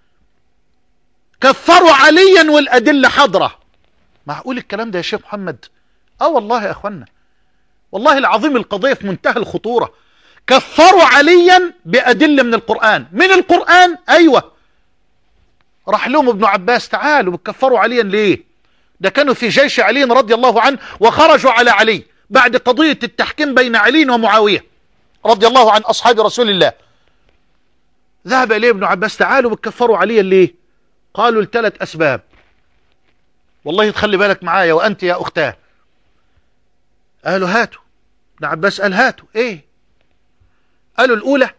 كفروا عليا والأدلة حضرة. معقول الكلام ده يا شيخ محمد؟ اه والله يا اخوانا، والله العظيم القضية في منتهى الخطورة. كفروا عليا بأدلة من القرآن. من القرآن؟ ايوه. راح لهم ابن عباس: تعالوا بتكفروا عليا ليه؟ ده كانوا في جيش علي رضي الله عنه وخرجوا على علي بعد قضية التحكيم بين علي ومعاوية رضي الله عن أصحاب رسول الله. ذهب إليه ابن عباس: تعالوا بتكفروا عليا ليه؟ قالوا لثلاث أسباب، والله تخلي بالك معايا وأنت يا أختاه. قالوا هاتوا. ابن عباس قال هاتوا. إيه؟ قالوا الأولى: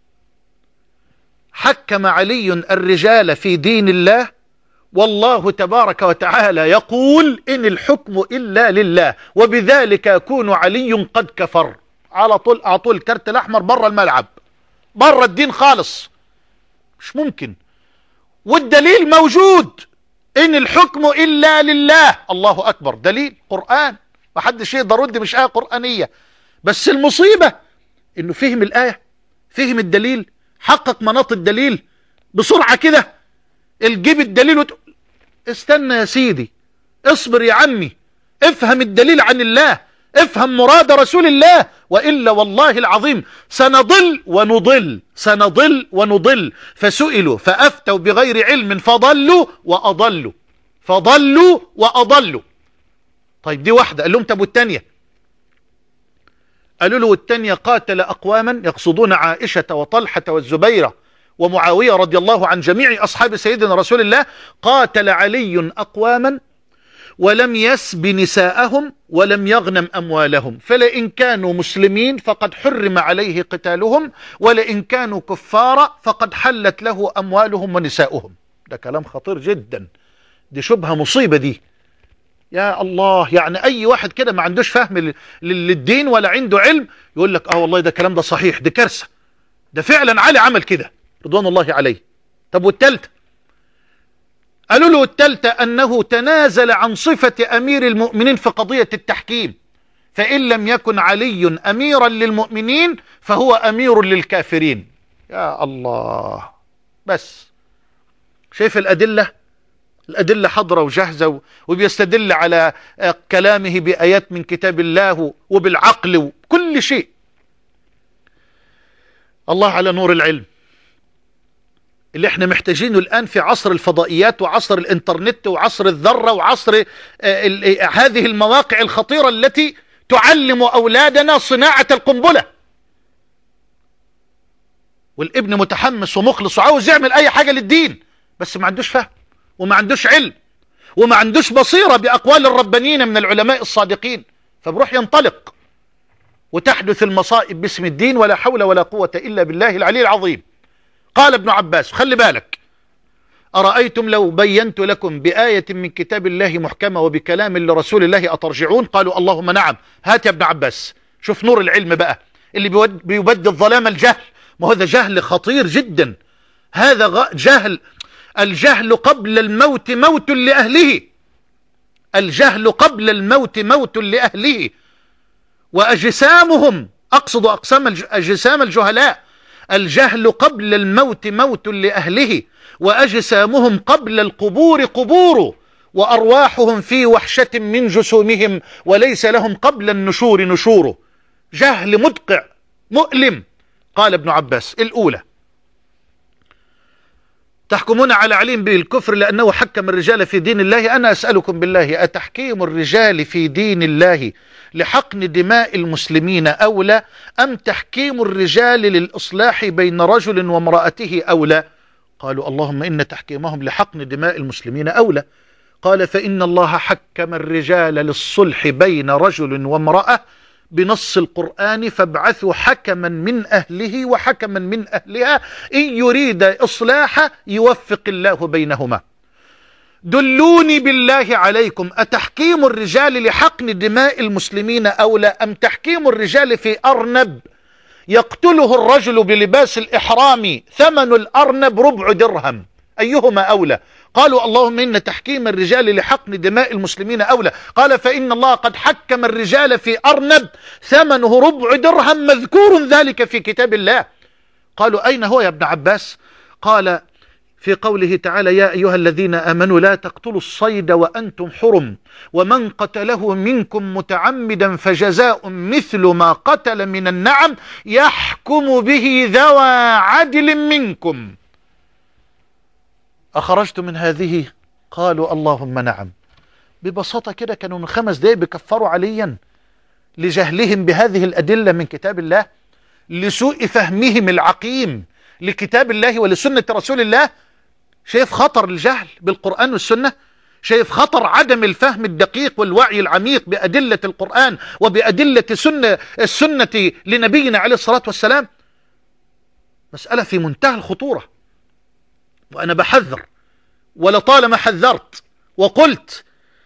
حكم علي الرجال في دين الله، والله تبارك وتعالى يقول إن الحكم إلا لله، وبذلك يكون علي قد كفر. على طول أعطوا الكرت الأحمر بره الملعب، بره الدين خالص، مش ممكن. والدليل موجود: إن الحكم إلا لله. الله أكبر، دليل قرآن، ما حدش يقدر يرد، مش آية قرآنية. بس المصيبة إنه فهم الآية، فهم الدليل، حقق مناط الدليل بسرعة كده. الجيب الدليل وت... استنى يا سيدي، اصبر يا عمي، افهم الدليل عن الله، افهم مراد رسول الله، وإلا والله العظيم سنضل ونضل، سنضل ونضل. فسئلوا فأفتوا بغير علم فضلوا وأضلوا، فضلوا وأضلوا. طيب دي واحدة. قال لهم طب والتانية؟ قالوا له والتانية: قاتل أقواما، يقصدون عائشة وطلحة والزبيرة ومعاوية رضي الله عن جميع أصحاب سيدنا رسول الله. قاتل علي أقواما ولم يسب نساءهم ولم يغنم أموالهم، فلئن كانوا مسلمين فقد حرم عليه قتالهم، ولئن كانوا كفارا فقد حلت له أموالهم ونساؤهم. ده كلام خطير جدا، دي شبهة مصيبة دي. يا الله، يعني أي واحد كده ما عندوش فهم للدين ولا عنده علم يقول لك اه والله ده كلام ده صحيح، دي كارثة. ده فعلا علي عمل كده رضوان الله عليه. طب والتالتة؟ قالوا له التالتة أنه تنازل عن صفة أمير المؤمنين في قضية التحكيم، فإن لم يكن علي أميرا للمؤمنين فهو أمير للكافرين. يا الله، بس شايف الأدلة؟ الأدلة حضرة وجاهزة، وبيستدل على كلامه بآيات من كتاب الله وبالعقل وكل شيء. الله على نور العلم اللي احنا محتاجينه الآن في عصر الفضائيات وعصر الانترنت وعصر الذرة وعصر هذه المواقع الخطيرة التي تعلم أولادنا صناعة القنبلة. والابن متحمس ومخلص وعاوز يعمل أي حاجة للدين، بس ما عندوش فهم وما عندوش علم وما عندوش بصيرة بأقوال الربانيين من العلماء الصادقين، فبروح ينطلق وتحدث المصائب باسم الدين، ولا حول ولا قوة إلا بالله العلي العظيم. قال ابن عباس، خلي بالك، أرأيتم لو بينت لكم بآية من كتاب الله محكمة وبكلام لرسول الله أترجعون؟ قالوا اللهم نعم. هات يا ابن عباس، شوف نور العلم بقى اللي بيبدل ظلام الجهل. ما هذا جهل خطير جدا، هذا جهل. الجهل قبل الموت موت لأهله، الجهل قبل الموت موت لأهله. وأجسامهم، أقصد أقسام أجسام الجهلاء، الجهل قبل الموت موت لأهله، وأجسامهم قبل القبور قبور، وأرواحهم في وحشة من جسومهم، وليس لهم قبل النشور نشور. جهل مدقع مؤلم. قال ابن عباس: الأولى، تحكمون على علي بالكفر لأنه حكم الرجال في دين الله. أنا أسألكم بالله، أتحكيم الرجال في دين الله لحقن دماء المسلمين أولى، أم تحكيم الرجال للإصلاح بين رجل وامرأته أولى؟ قالوا اللهم إن تحكيمهم لحقن دماء المسلمين أولى. قال: فإن الله حكم الرجال للصلح بين رجل وامرأة بنص القرآن، فابعثوا حكما من أهله وحكما من أهلها إن يريد إصلاحا يوفق الله بينهما. دلوني بالله عليكم، أتحكيم الرجال لحقن دماء المسلمين أولى، أم تحكيم الرجال في أرنب يقتله الرجل بلباس الإحرام ثمن الأرنب ربع درهم؟ أيهما أولى؟ قالوا اللهم إن تحكيم الرجال لحقن دماء المسلمين أولى. قال: فإن الله قد حكم الرجال في أرنب ثمنه ربع درهم، مذكور ذلك في كتاب الله. قالوا: أين هو يا ابن عباس؟ قال: في قوله تعالى: يا أيها الذين آمنوا لا تقتلوا الصيد وأنتم حرم، ومن قتله منكم متعمدا فجزاء مثل ما قتل من النعم يحكم به ذوى عدل منكم. أخرجت من هذه؟ قالوا اللهم نعم. ببساطة كده كانوا من خمس دقايق بيكفروا عليا لجهلهم بهذه الأدلة من كتاب الله، لسوء فهمهم العقيم لكتاب الله ولسنة رسول الله. شايف خطر الجهل بالقرآن والسنة؟ شايف خطر عدم الفهم الدقيق والوعي العميق بأدلة القرآن وبأدلة سنة السنة لنبينا عليه الصلاة والسلام؟ مسألة في منتهى الخطورة، وأنا بحذر ولطالما حذرت وقلت: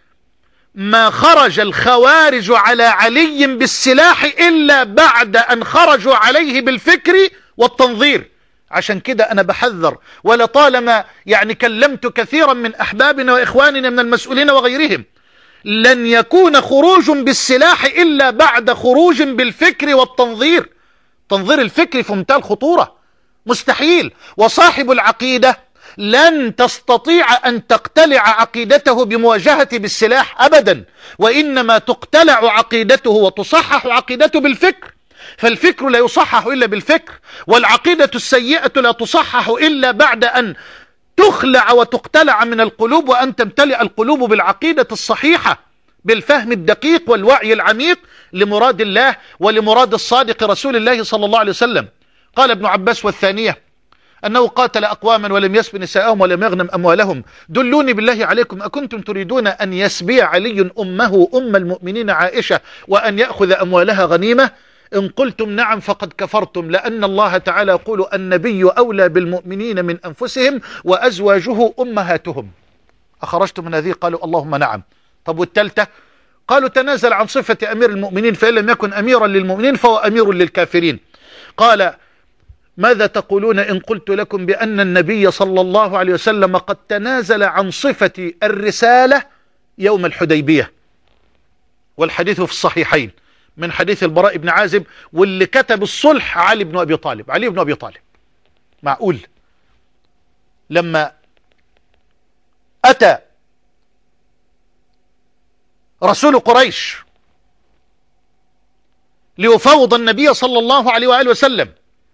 ما خرج الخوارج على علي بالسلاح إلا بعد أن خرجوا عليه بالفكر والتنظير. عشان كده أنا بحذر، ولطالما يعني كلمت كثيرا من أحبابنا وإخواننا من المسؤولين وغيرهم، لن يكون خروج بالسلاح إلا بعد خروج بالفكر والتنظير. تنظير الفكر في منتهى الخطورة، مستحيل. وصاحب العقيدة لن تستطيع أن تقتلع عقيدته بمواجهة بالسلاح أبدا، وإنما تقتلع عقيدته وتصحح عقيدته بالفكر. فالفكر لا يصحح إلا بالفكر، والعقيدة السيئة لا تصحح إلا بعد أن تخلع وتقتلع من القلوب، وأن تمتلئ القلوب بالعقيدة الصحيحة، بالفهم الدقيق والوعي العميق لمراد الله ولمراد الصادق رسول الله صلى الله عليه وسلم. قال ابن عباس: والثانية أنه قاتل أقواما ولم يسب نساءهم ولم يغنم أموالهم. دلوني بالله عليكم، أكنتم تريدون أن يسبي علي أمه أم المؤمنين عائشة وأن يأخذ أموالها غنيمة؟ إن قلتم نعم فقد كفرتم، لأن الله تعالى يقول: النبي أولى بالمؤمنين من أنفسهم وأزواجه أمهاتهم. أخرجتم من هذه؟ قالوا اللهم نعم. طب والثالثة؟ قالوا: تنازل عن صفة أمير المؤمنين، فإن لم يكن أميرا للمؤمنين فهو أمير للكافرين. قال: ماذا تقولون إن قلت لكم بأن النبي صلى الله عليه وسلم قد تنازل عن صفة الرسالة يوم الحديبية؟ والحديث في الصحيحين من حديث البراء بن عازب، واللي كتب الصلح علي بن أبي طالب. علي بن أبي طالب معقول لما أتى رسول قريش ليفوض النبي صلى الله عليه وآله وسلم،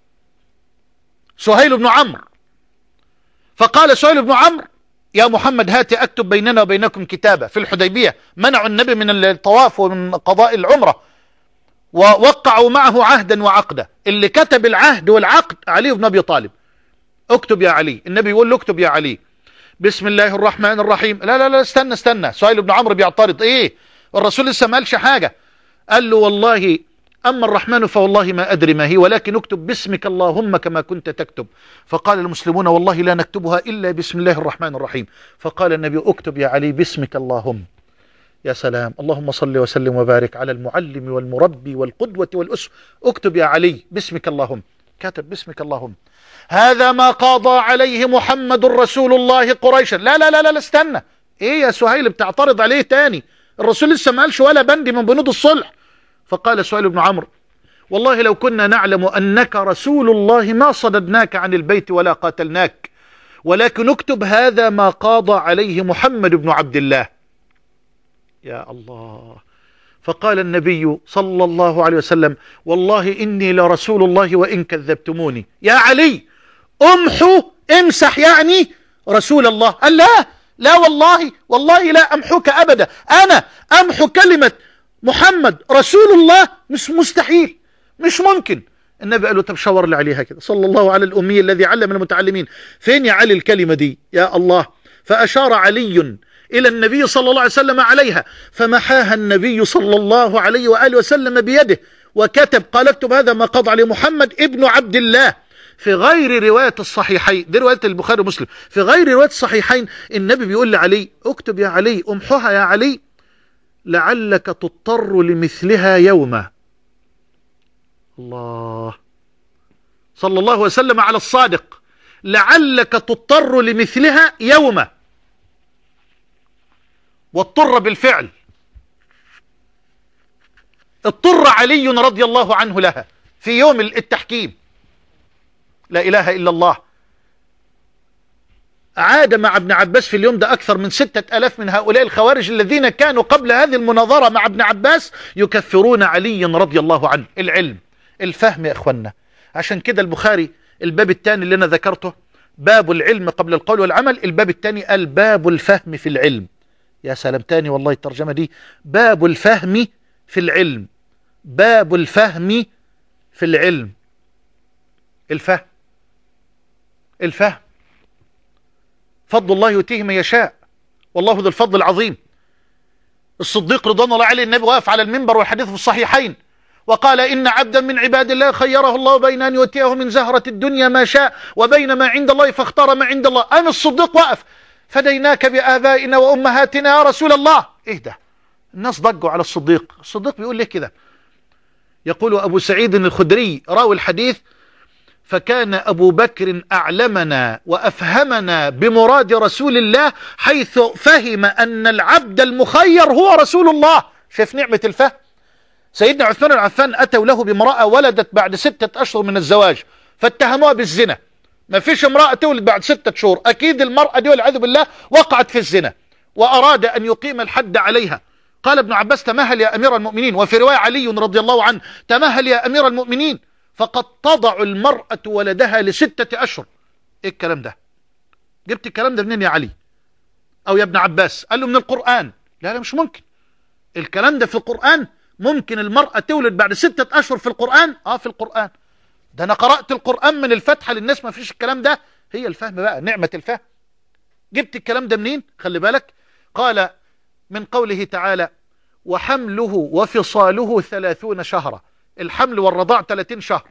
سهيل بن عمرو. فقال سهيل بن عمرو: يا محمد هات أكتب بيننا وبينكم كتابة. في الحديبية منعوا النبي من الطواف ومن قضاء العمرة، ووقعوا معه عهدا وعقدا. اللي كتب العهد والعقد علي بن أبي طالب. اكتب يا علي. النبي يقول له: اكتب يا علي بسم الله الرحمن الرحيم. لا لا لا استنى استنى، سهيل بن عمرو بيعترض. ايه الرسول لسه ما قالش حاجة. قال له: والله أما الرحمن فوالله ما أدري ما هي، ولكن اكتب باسمك اللهم كما كنت تكتب. فقال المسلمون: والله لا نكتبها إلا بسم الله الرحمن الرحيم. فقال النبي: اكتب يا علي باسمك اللهم. يا سلام، اللهم صل وسلم وبارك على المعلم والمربي والقدوة والأسوة. اكتب يا علي باسمك اللهم. كتب باسمك اللهم. هذا ما قاضى عليه محمد رسول الله قريشا. لا لا لا لا استنى. ايه يا سهيل بتعترض عليه تاني؟ الرسول لسه ما قالش ولا بند من بنود الصلح. فقال سهيل بن عمرو: والله لو كنا نعلم أنك رسول الله ما صددناك عن البيت ولا قاتلناك، ولكن اكتب هذا ما قاضى عليه محمد بن عبد الله. يا الله. فقال النبي صلى الله عليه وسلم: والله إني لرسول الله وإن كذبتموني. يا علي امحو، امسح يعني رسول الله. قال: لا لا والله والله لا أمحوك أبدا، أنا أمحو كلمة محمد رسول الله مش مستحيل، مش ممكن. النبي قال له: طب شاور لي عليها كده، صلى الله على الأمي الذي علم المتعلمين. فين يا علي الكلمة دي؟ يا الله. فأشار علي إلى النبي صلى الله عليه وسلم عليها، فمحاها النبي صلى الله عليه وآله وسلم بيده وكتب: قال: اكتب هذا ما قضى عليه محمد ابن عبد الله. في غير رواية الصحيحين، دي رواية البخاري ومسلم، في غير رواية الصحيحين النبي بيقول لعلي: اكتب يا علي، امحوها يا علي لعلك تضطر لمثلها يوما. الله. صلى الله وسلم على الصادق: لعلك تضطر لمثلها يوما. واضطر بالفعل، اضطر علي رضي الله عنه لها في يوم التحكيم. لا إله إلا الله. عاد مع ابن عباس في اليوم ده أكثر من ستة ألاف من هؤلاء الخوارج الذين كانوا قبل هذه المناظرة مع ابن عباس يكفرون علي رضي الله عنه. العلم، الفهم يا إخوانا. عشان كده البخاري الباب الثاني اللي أنا ذكرته، باب العلم قبل القول والعمل، الباب الثاني الباب الفهم في العلم. يا سلام، تاني والله الترجمة دي، باب الفهم في العلم، باب الفهم في العلم. الفهم، الفهم فضل الله يؤتيه من يشاء، والله ذو الفضل العظيم. الصديق رضوان الله عليه، النبي واقف على المنبر والحديث في الصحيحين وقال: إن عبدا من عباد الله خيره الله بين أن يؤتيه من زهرة الدنيا ما شاء وبين ما عند الله فاختار ما عند الله. قام الصديق واقف: فديناك بآبائنا وأمهاتنا يا رسول الله. إيه ده؟ الناس ضجوا على الصديق. الصديق بيقول ليه كده؟ يقول أبو سعيد الخدري راوي الحديث: فكان أبو بكر أعلمنا وأفهمنا بمراد رسول الله، حيث فهم أن العبد المخير هو رسول الله. شايف نعمة الفهم؟ سيدنا عثمان العفان أتوا له بامرأة ولدت بعد ستة أشهر من الزواج، فاتهموها بالزنا. ما فيش امرأة تولد بعد ستة شهور، أكيد المرأة دي والعياذ بالله وقعت في الزنا، وأراد أن يقيم الحد عليها. قال ابن عباس: تمهل يا أمير المؤمنين. وفي رواية علي رضي الله عنه: تمهل يا أمير المؤمنين، فقد تضع المرأة ولدها لستة أشهر. إيه الكلام ده؟ جبت الكلام ده منين يا علي أو يا ابن عباس؟ قال له: من القرآن. لا لا مش ممكن، الكلام ده في القرآن. ممكن المرأة تولد بعد ستة أشهر في القرآن؟ آه في القرآن. ده أنا قرأت القرآن من الفتحة للناس، ما فيش الكلام ده. هي الفهم بقى، نعمة الفهم. جبت الكلام ده منين؟ خلي بالك. قال: من قوله تعالى: وحمله وفصاله ثلاثون شهرا. الحمل والرضاع ثلاثين شهر،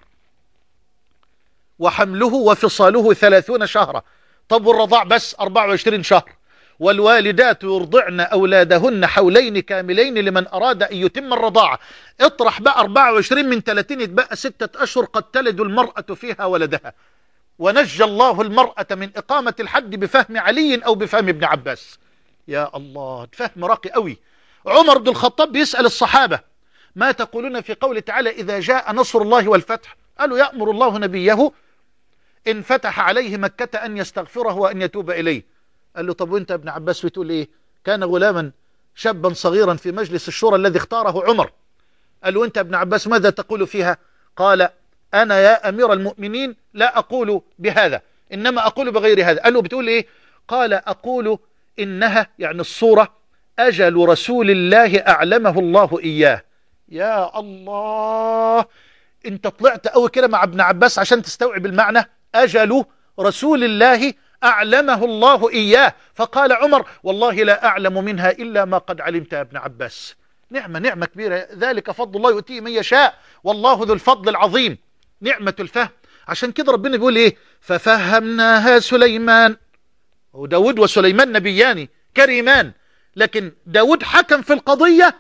وحمله وفصاله ثلاثون شهرا. طب والرضاع بس أربعة وعشرين شهر. والوالدات يرضعن أولادهن حولين كاملين لمن أراد أن يتم الرضاعة. اطرح بقى أربعة وعشرين من ثلاثين يتبقى ستة أشهر قد تلد المرأة فيها ولدها. ونجى الله المرأة من إقامة الحد بفهم علي أو بفهم ابن عباس. يا الله، فهم راقي قوي. عمر بن الخطاب بيسأل الصحابة: ما تقولون في قوله تعالى: إذا جاء نصر الله والفتح؟ قالوا: يأمر الله نبيه إن فتح عليه مكة أن يستغفره وأن يتوب إليه. قال له: طب وانت ابن عباس بتقول ايه؟ كان غلاما شابا صغيرا في مجلس الشورى الذي اختاره عمر. قال له: أنت ابن عباس ماذا تقول فيها؟ قال: أنا يا أمير المؤمنين لا أقول بهذا، إنما أقول بغير هذا. قال له: بتقول إيه؟ قال: أقول إنها يعني الصورة أجل رسول الله أعلمه الله إياه. يا الله، أنت طلعت أول كده مع ابن عباس عشان تستوعب المعنى. أجل رسول الله أعلمه الله إياه. فقال عمر: والله لا أعلم منها إلا ما قد علمت يا ابن عباس. نعمة نعمة كبيرة، ذلك فضل الله يؤتيه من يشاء والله ذو الفضل العظيم. نعمة الفهم. عشان كده ربنا بيقول إيه؟ ففهمناها سليمان. وداود وسليمان نبيان كريمان، لكن داود حكم في القضية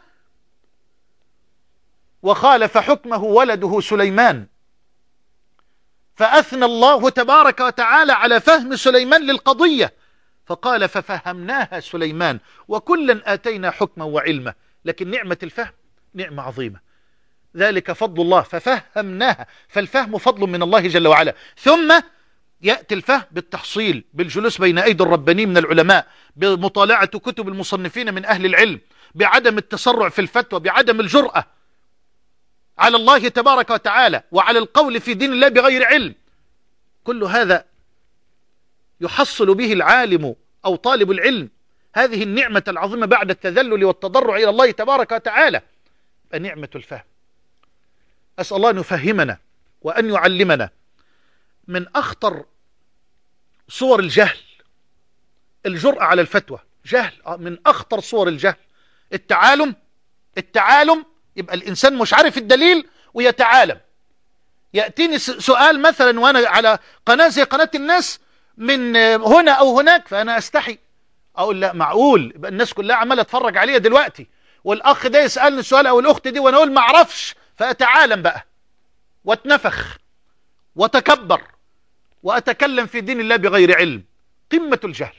وخالف حكمه ولده سليمان، فأثنى الله تبارك وتعالى على فهم سليمان للقضية فقال: ففهمناها سليمان وكلا آتينا حكما وعلما. لكن نعمة الفهم نعمة عظيمة، ذلك فضل الله. ففهمناها، فالفهم فضل من الله جل وعلا. ثم يأتي الفهم بالتحصيل، بالجلوس بين أيدي الربانيين من العلماء، بمطالعة كتب المصنفين من أهل العلم، بعدم التسرع في الفتوى، بعدم الجرأة على الله تبارك وتعالى وعلى القول في دين الله بغير علم. كل هذا يحصل به العالم أو طالب العلم هذه النعمة العظيمة بعد التذلل والتضرع إلى الله تبارك وتعالى، نعمة الفهم. أسأل الله أن يفهمنا وأن يعلمنا. من أخطر صور الجهل الجرأة على الفتوى. جهل من أخطر صور الجهل. التعالم التعالم يبقى الإنسان مش عارف الدليل ويتعالم. يأتيني سؤال مثلا وأنا على قناة زي قناة الناس من هنا أو هناك، فأنا أستحي أقول: لا معقول يبقى الناس كلها عمالة تتفرج عليا دلوقتي، والأخ ده يسألني السؤال أو الأخت دي وأنا أقول ما أعرفش، فأتعالم بقى واتنفخ وتكبر وأتكلم في دين الله بغير علم. قمة الجهل.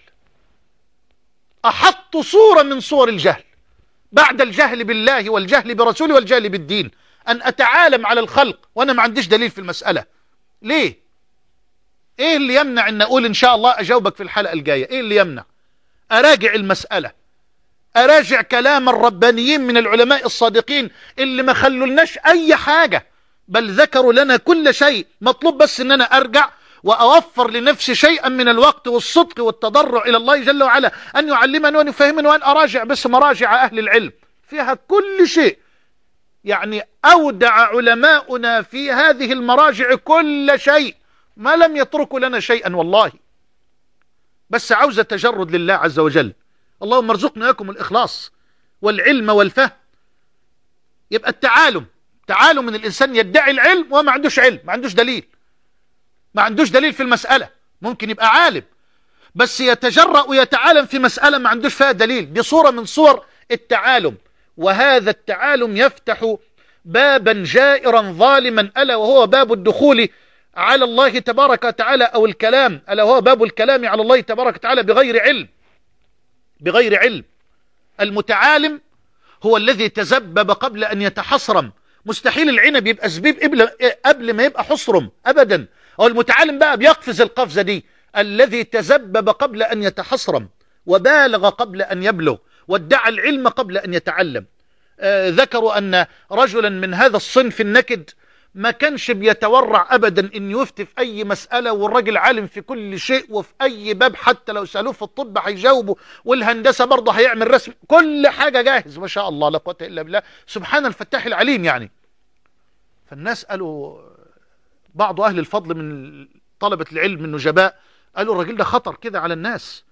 أحط صورة من صور الجهل بعد الجهل بالله والجهل برسوله والجهل بالدين أن أتعالم على الخلق وأنا ما عنديش دليل في المسألة. ليه؟ إيه اللي يمنع أن أقول إن شاء الله أجاوبك في الحلقة الجاية؟ إيه اللي يمنع؟ أراجع المسألة، أراجع كلام الربانيين من العلماء الصادقين اللي ما خلولناش أي حاجة، بل ذكروا لنا كل شيء. مطلوب بس أن أنا أرجع وأوفر لنفسي شيئا من الوقت والصدق والتضرع إلى الله جل وعلا أن يعلمني وأن يفهمني، وأن أراجع بس مراجع أهل العلم فيها كل شيء. يعني أودع علماؤنا في هذه المراجع كل شيء، ما لم يتركوا لنا شيئا والله. بس عاوزة تجرد لله عز وجل. اللهم ارزقنا لكم الإخلاص والعلم والفهم. يبقى التعالم تعالم من الإنسان يدعي العلم وما عندوش علم، ما عندوش دليل، ما عندوش دليل في المسألة. ممكن يبقى عالم بس يتجرأ ويتعالم في مسألة ما عندوش فيها دليل. دي صورة من صور التعالم، وهذا التعالم يفتح بابا جائرا ظالما، ألا وهو باب الدخول على الله تبارك وتعالى، أو الكلام، ألا وهو باب الكلام على الله تبارك وتعالى بغير علم. بغير علم. المتعالم هو الذي تزبب قبل أن يتحصرم. مستحيل العنب يبقى زبيب قبل, قبل ما يبقى حصرم أبدا. أو المتعالم بقى بيقفز القفزة دي، الذي تزبب قبل أن يتحصرم، وبالغ قبل أن يبلغ، وادعى العلم قبل أن يتعلم. آه ذكروا أن رجلا من هذا الصنف النكد ما كانش بيتورع أبدا إن يفتي في أي مسألة، والراجل عالم في كل شيء وفي أي باب، حتى لو سألوه في الطب هيجاوبه، والهندسة برضه هيعمل رسم، كل حاجة جاهز ما شاء الله لا قوة إلا بالله، سبحان الفتاح العليم يعني. فالناس قالوا، بعض أهل الفضل من طلبة العلم من النجباء قالوا الراجل ده خطر كده على الناس،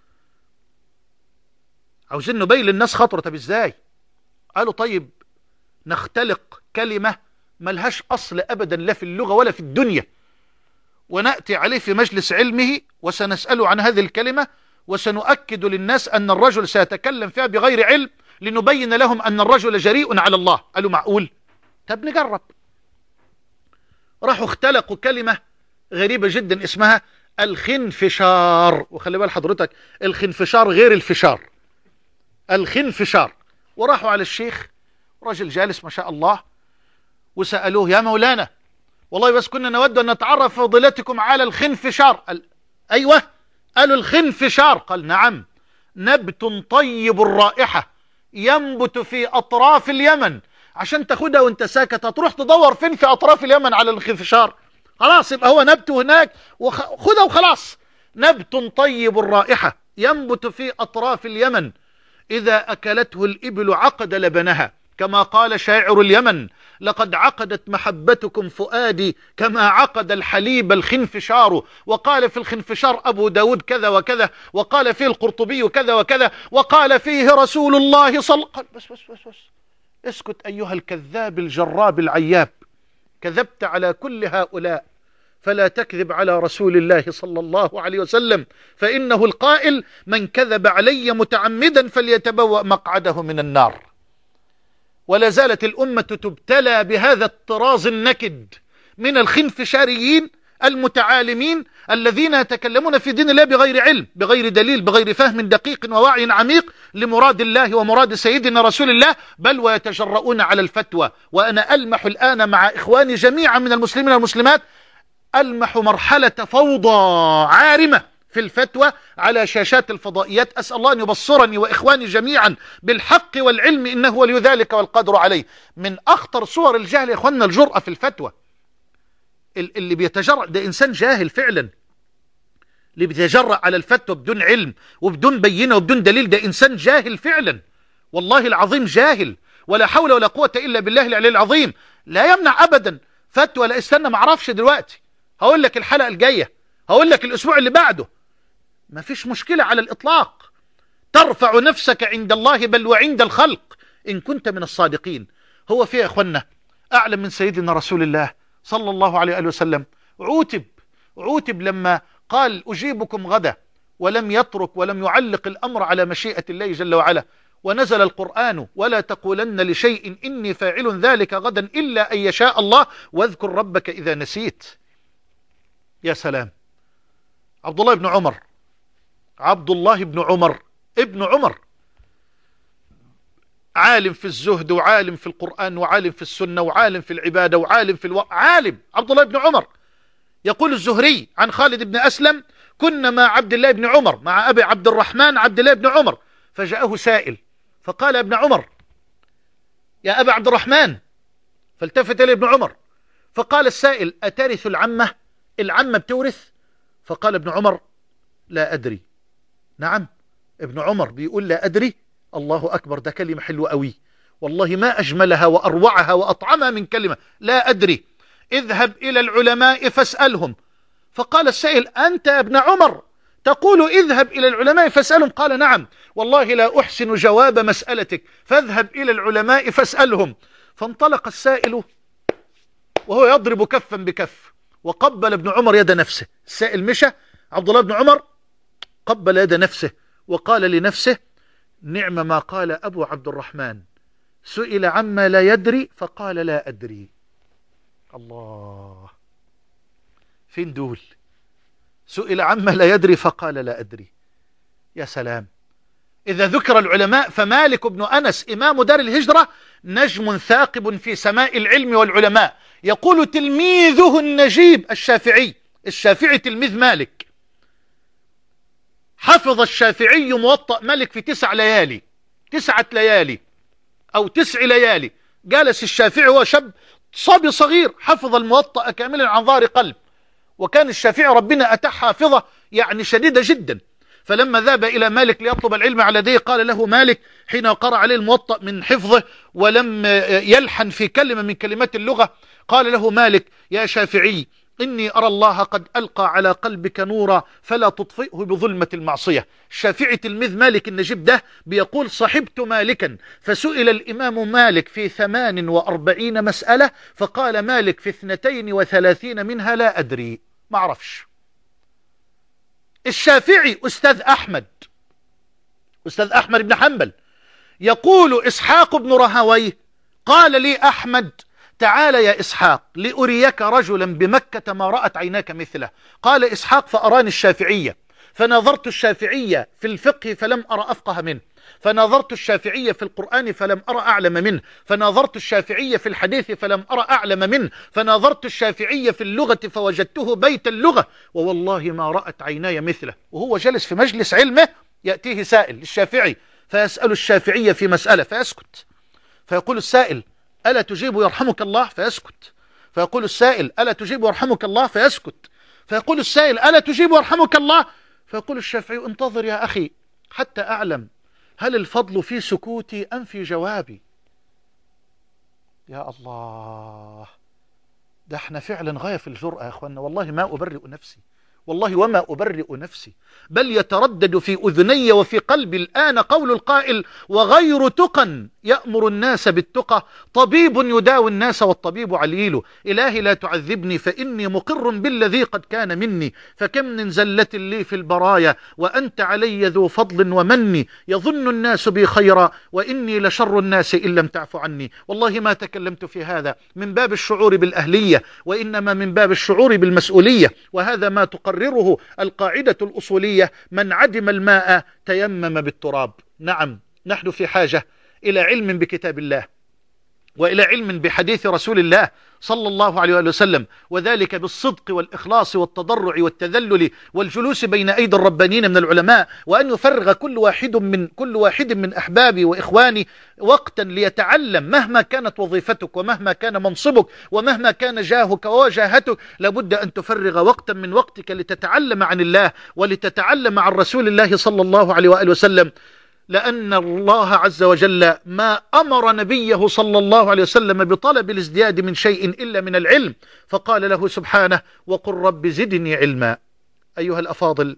عاوزين نبين للناس خطر. طب ازاي؟ قالوا طيب نختلق كلمة ملهاش أصل أبدا لا في اللغة ولا في الدنيا، ونأتي عليه في مجلس علمه وسنسأله عن هذه الكلمة، وسنؤكد للناس أن الرجل سيتكلم فيها بغير علم، لنبين لهم أن الرجل جريء على الله. قالوا معقول؟ طب نجرب. راحوا اختلقوا كلمة غريبة جدا اسمها الخنفشار. وخلي بال حضرتك، الخنفشار غير الفشار، الخنفشار. وراحوا على الشيخ، رجل جالس ما شاء الله، وسألوه يا مولانا والله بس كنا نود أن نتعرف فضيلتكم على الخنفشار. قال أيوة. قالوا الخنفشار. قال نعم، نبت طيب الرائحة ينبت في أطراف اليمن. عشان تاخدها وانت ساكت هتروح تدور فين في أطراف اليمن على الخنفشار؟ خلاص يبقى هو نبته هناك وخدها وخلاص. نبت طيب الرائحة ينبت في أطراف اليمن، إذا أكلته الإبل عقد لبنها، كما قال شاعر اليمن: لقد عقدت محبتكم فؤادي كما عقد الحليب الخنفشار. وقال في الخنفشار أبو داود كذا وكذا، وقال فيه القرطبي كذا وكذا، وقال فيه رسول الله صلى الله عليه وسلم. بس بس بس بس اسكت أيها الكذاب الجراب العياب، كذبت على كل هؤلاء، فلا تكذب على رسول الله صلى الله عليه وسلم، فإنه القائل: من كذب علي متعمدا فليتبوأ مقعده من النار. ولا زالت الأمة تبتلى بهذا الطراز النكد من الخنفشاريين المتعالمين الذين يتكلمون في دين الله بغير علم، بغير دليل، بغير فهم دقيق ووعي عميق لمراد الله ومراد سيدنا رسول الله، بل ويتجرؤون على الفتوى. وأنا ألمح الآن مع إخواني جميعا من المسلمين والمسلمات، ألمح مرحلة فوضى عارمة في الفتوى على شاشات الفضائيات. أسأل الله أن يبصرني وإخواني جميعا بالحق والعلم، إنه ولي ذلك والقدر عليه. من أخطر صور الجهل يا إخواننا الجرأة في الفتوى. اللي بيتجرأ ده إنسان جاهل فعلا، اللي بيتجرأ على الفتوى بدون علم وبدون بينة وبدون دليل ده إنسان جاهل فعلا، والله العظيم جاهل، ولا حول ولا قوة إلا بالله العلي العظيم. لا يمنع أبدا فتوى. لا استنى، ما اعرفش دلوقتي، هقول لك الحلقة الجاية، هقول لك الأسبوع اللي بعده، ما فيش مشكلة على الإطلاق. ترفع نفسك عند الله بل وعند الخلق إن كنت من الصادقين. هو فيه يا إخوانا أعلم من سيدنا رسول الله صلى الله عليه وآله وسلم؟ عوتب عوتب لما قال: أجيبكم غدا، ولم يترك ولم يعلق الأمر على مشيئة الله جل وعلا. ونزل القرآن: ولا تقولن لشيء إني فاعل ذلك غدا إلا أن يشاء الله، واذكر ربك إذا نسيت. يا سلام. عبد الله بن عمر عبد الله بن عمر ابن عمر عالم في الزهد وعالم في القرآن وعالم في السنة وعالم في العبادة وعالم في الو... عالم عبد الله بن عمر. يقول الزهري عن خالد بن أسلم: كنا مع عبد الله بن عمر مع أبي عبد الرحمن عبد الله بن عمر، فجاءه سائل فقال: ابن عمر، يا أبا عبد الرحمن. فالتفت إليه ابن عمر فقال السائل: أترث العمة؟ العمة بتورث؟ فقال ابن عمر: لا أدري. نعم، ابن عمر بيقول لا أدري. الله أكبر، ده كلمة حلوة قوي والله، ما أجملها وأروعها وأطعمها من كلمة لا أدري. اذهب إلى العلماء فاسألهم. فقال السائل: أنت يا ابن عمر تقول اذهب إلى العلماء فاسألهم؟ قال: نعم والله لا أحسن جواب مسألتك، فاذهب إلى العلماء فاسألهم. فانطلق السائل وهو يضرب كفا بكف، وقبل ابن عمر يد نفسه. السائل مشى، عبد الله بن عمر قبل يد نفسه وقال لنفسه: نعم ما قال أبو عبد الرحمن، سئل عما لا يدري فقال لا أدري. الله، فين دول؟ سئل عما لا يدري فقال لا أدري. يا سلام. إذا ذكر العلماء فمالك بن أنس إمام دار الهجرة نجم ثاقب في سماء العلم والعلماء. يقول تلميذه النجيب الشافعي، الشافعي تلميذ مالك، حفظ الشافعي موطأ مالك في تسع ليالي تسعة ليالي أو تسع ليالي. جالس الشافعي هو شاب صبي صغير، حفظ الموطأ كاملا عن ظهر قلب. وكان الشافعي ربنا أتى حافظة يعني شديدة جدا. فلما ذهب إلى مالك ليطلب العلم على يديه، قال له مالك حين قرأ عليه الموطأ من حفظه ولم يلحن في كلمة من كلمات اللغة، قال له مالك: يا شافعي، إني أرى الله قد ألقى على قلبك نورا فلا تطفئه بظلمة المعصية. الشافعي تلميذ مالك النجيب ده بيقول: صحبت مالكا فسئل الإمام مالك في ثمان وأربعين مسألة، فقال مالك في اثنتين وثلاثين منها لا أدري، ما أعرفش. الشافعي أستاذ أحمد أستاذ أحمد بن حنبل. يقول إسحاق بن رهويه: قال لي أحمد: تعال يا إسحاق لأريك رجلا بمكة ما رأت عيناك مثله. قال إسحاق: فأراني الشافعية، فنظرت الشافعية في الفقه فلم أرى أفقه منه، فنظرت الشافعية في القرآن فلم أرى أعلم منه، فنظرت الشافعية في الحديث فلم أرى أعلم منه، فنظرت الشافعية في اللغة فوجدته بيت اللغة، ووالله ما رأت عيناي مثله. وهو جلس في مجلس علمه يأتيه سائل للشافعي فيسأل الشافعي في مسألة فيسكت، فيقول السائل ألا تجيب يرحمك الله؟ فيسكت. فيقول السائل ألا تجيب يرحمك الله؟ فيسكت. فيقول السائل ألا تجيب يرحمك الله؟ فيقول الشافعي انتظر يا أخي حتى أعلم هل الفضل في سكوتي أم في جوابي. يا الله، ده احنا فعلا غاية في الجرأة يا أخوانا. والله ما أبرئ نفسي، والله وما أبرئ نفسي، بل يتردد في أذني وفي قلبي الآن قول القائل وغير تقى يأمر الناس بالتقى طبيب يداوي الناس والطبيب عليل. إلهي لا تعذبني فإني مقر بالذي قد كان مني، فكم من زلة لي في البرايا وأنت علي ذو فضل ومني، يظن الناس بي خيرا وإني لشر الناس إن لم تعف عني. والله ما تكلمت في هذا من باب الشعور بالأهلية، وإنما من باب الشعور بالمسؤولية، وهذا ما تقرره القاعدة الأصولية من عدم الماء تيمم بالتراب. نعم، نحن في حاجة إلى علم بكتاب الله وإلى علم بحديث رسول الله صلى الله عليه وسلم، وذلك بالصدق والإخلاص والتضرع والتذلل والجلوس بين أيدي الربانيين من العلماء، وأن يفرغ كل واحد من كل واحد من أحبابي وإخواني وقتا ليتعلم. مهما كانت وظيفتك ومهما كان منصبك ومهما كان جاهك وجاهتك، لابد أن تفرغ وقتا من وقتك لتتعلم عن الله ولتتعلم عن رسول الله صلى الله عليه وآله وسلم، لأن الله عز وجل ما أمر نبيه صلى الله عليه وسلم بطلب الازدياد من شيء إلا من العلم، فقال له سبحانه وقل رب زدني علما. أيها الأفاضل،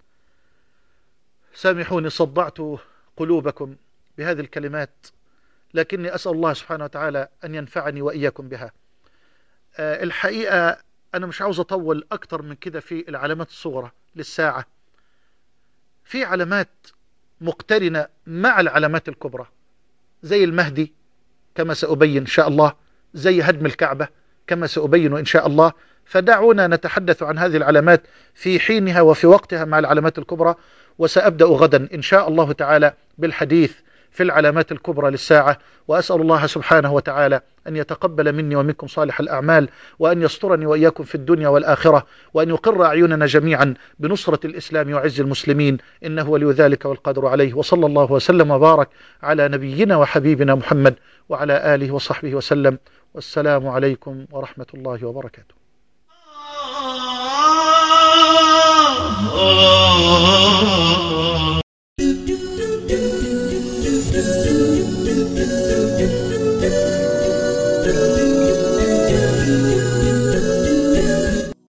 سامحوني صدعت قلوبكم بهذه الكلمات، لكني أسأل الله سبحانه وتعالى أن ينفعني وإياكم بها. أه الحقيقة أنا مش عاوز أطول أكتر من كده في العلامات الصغرى للساعة. في علامات مقترنة مع العلامات الكبرى زي المهدي كما سأبين إن شاء الله، زي هدم الكعبة كما سأبين إن شاء الله. فدعونا نتحدث عن هذه العلامات في حينها وفي وقتها مع العلامات الكبرى، وسأبدأ غدا إن شاء الله تعالى بالحديث في العلامات الكبرى للساعة. وأسأل الله سبحانه وتعالى أن يتقبل مني ومنكم صالح الأعمال، وأن يسترني وإياكم في الدنيا والآخرة، وأن يقر أعيننا جميعا بنصرة الإسلام وعز المسلمين، إنه ولي ذلك والقادر عليه. وصلى الله وسلم وبارك على نبينا وحبيبنا محمد وعلى آله وصحبه وسلم، والسلام عليكم ورحمة الله وبركاته. Oh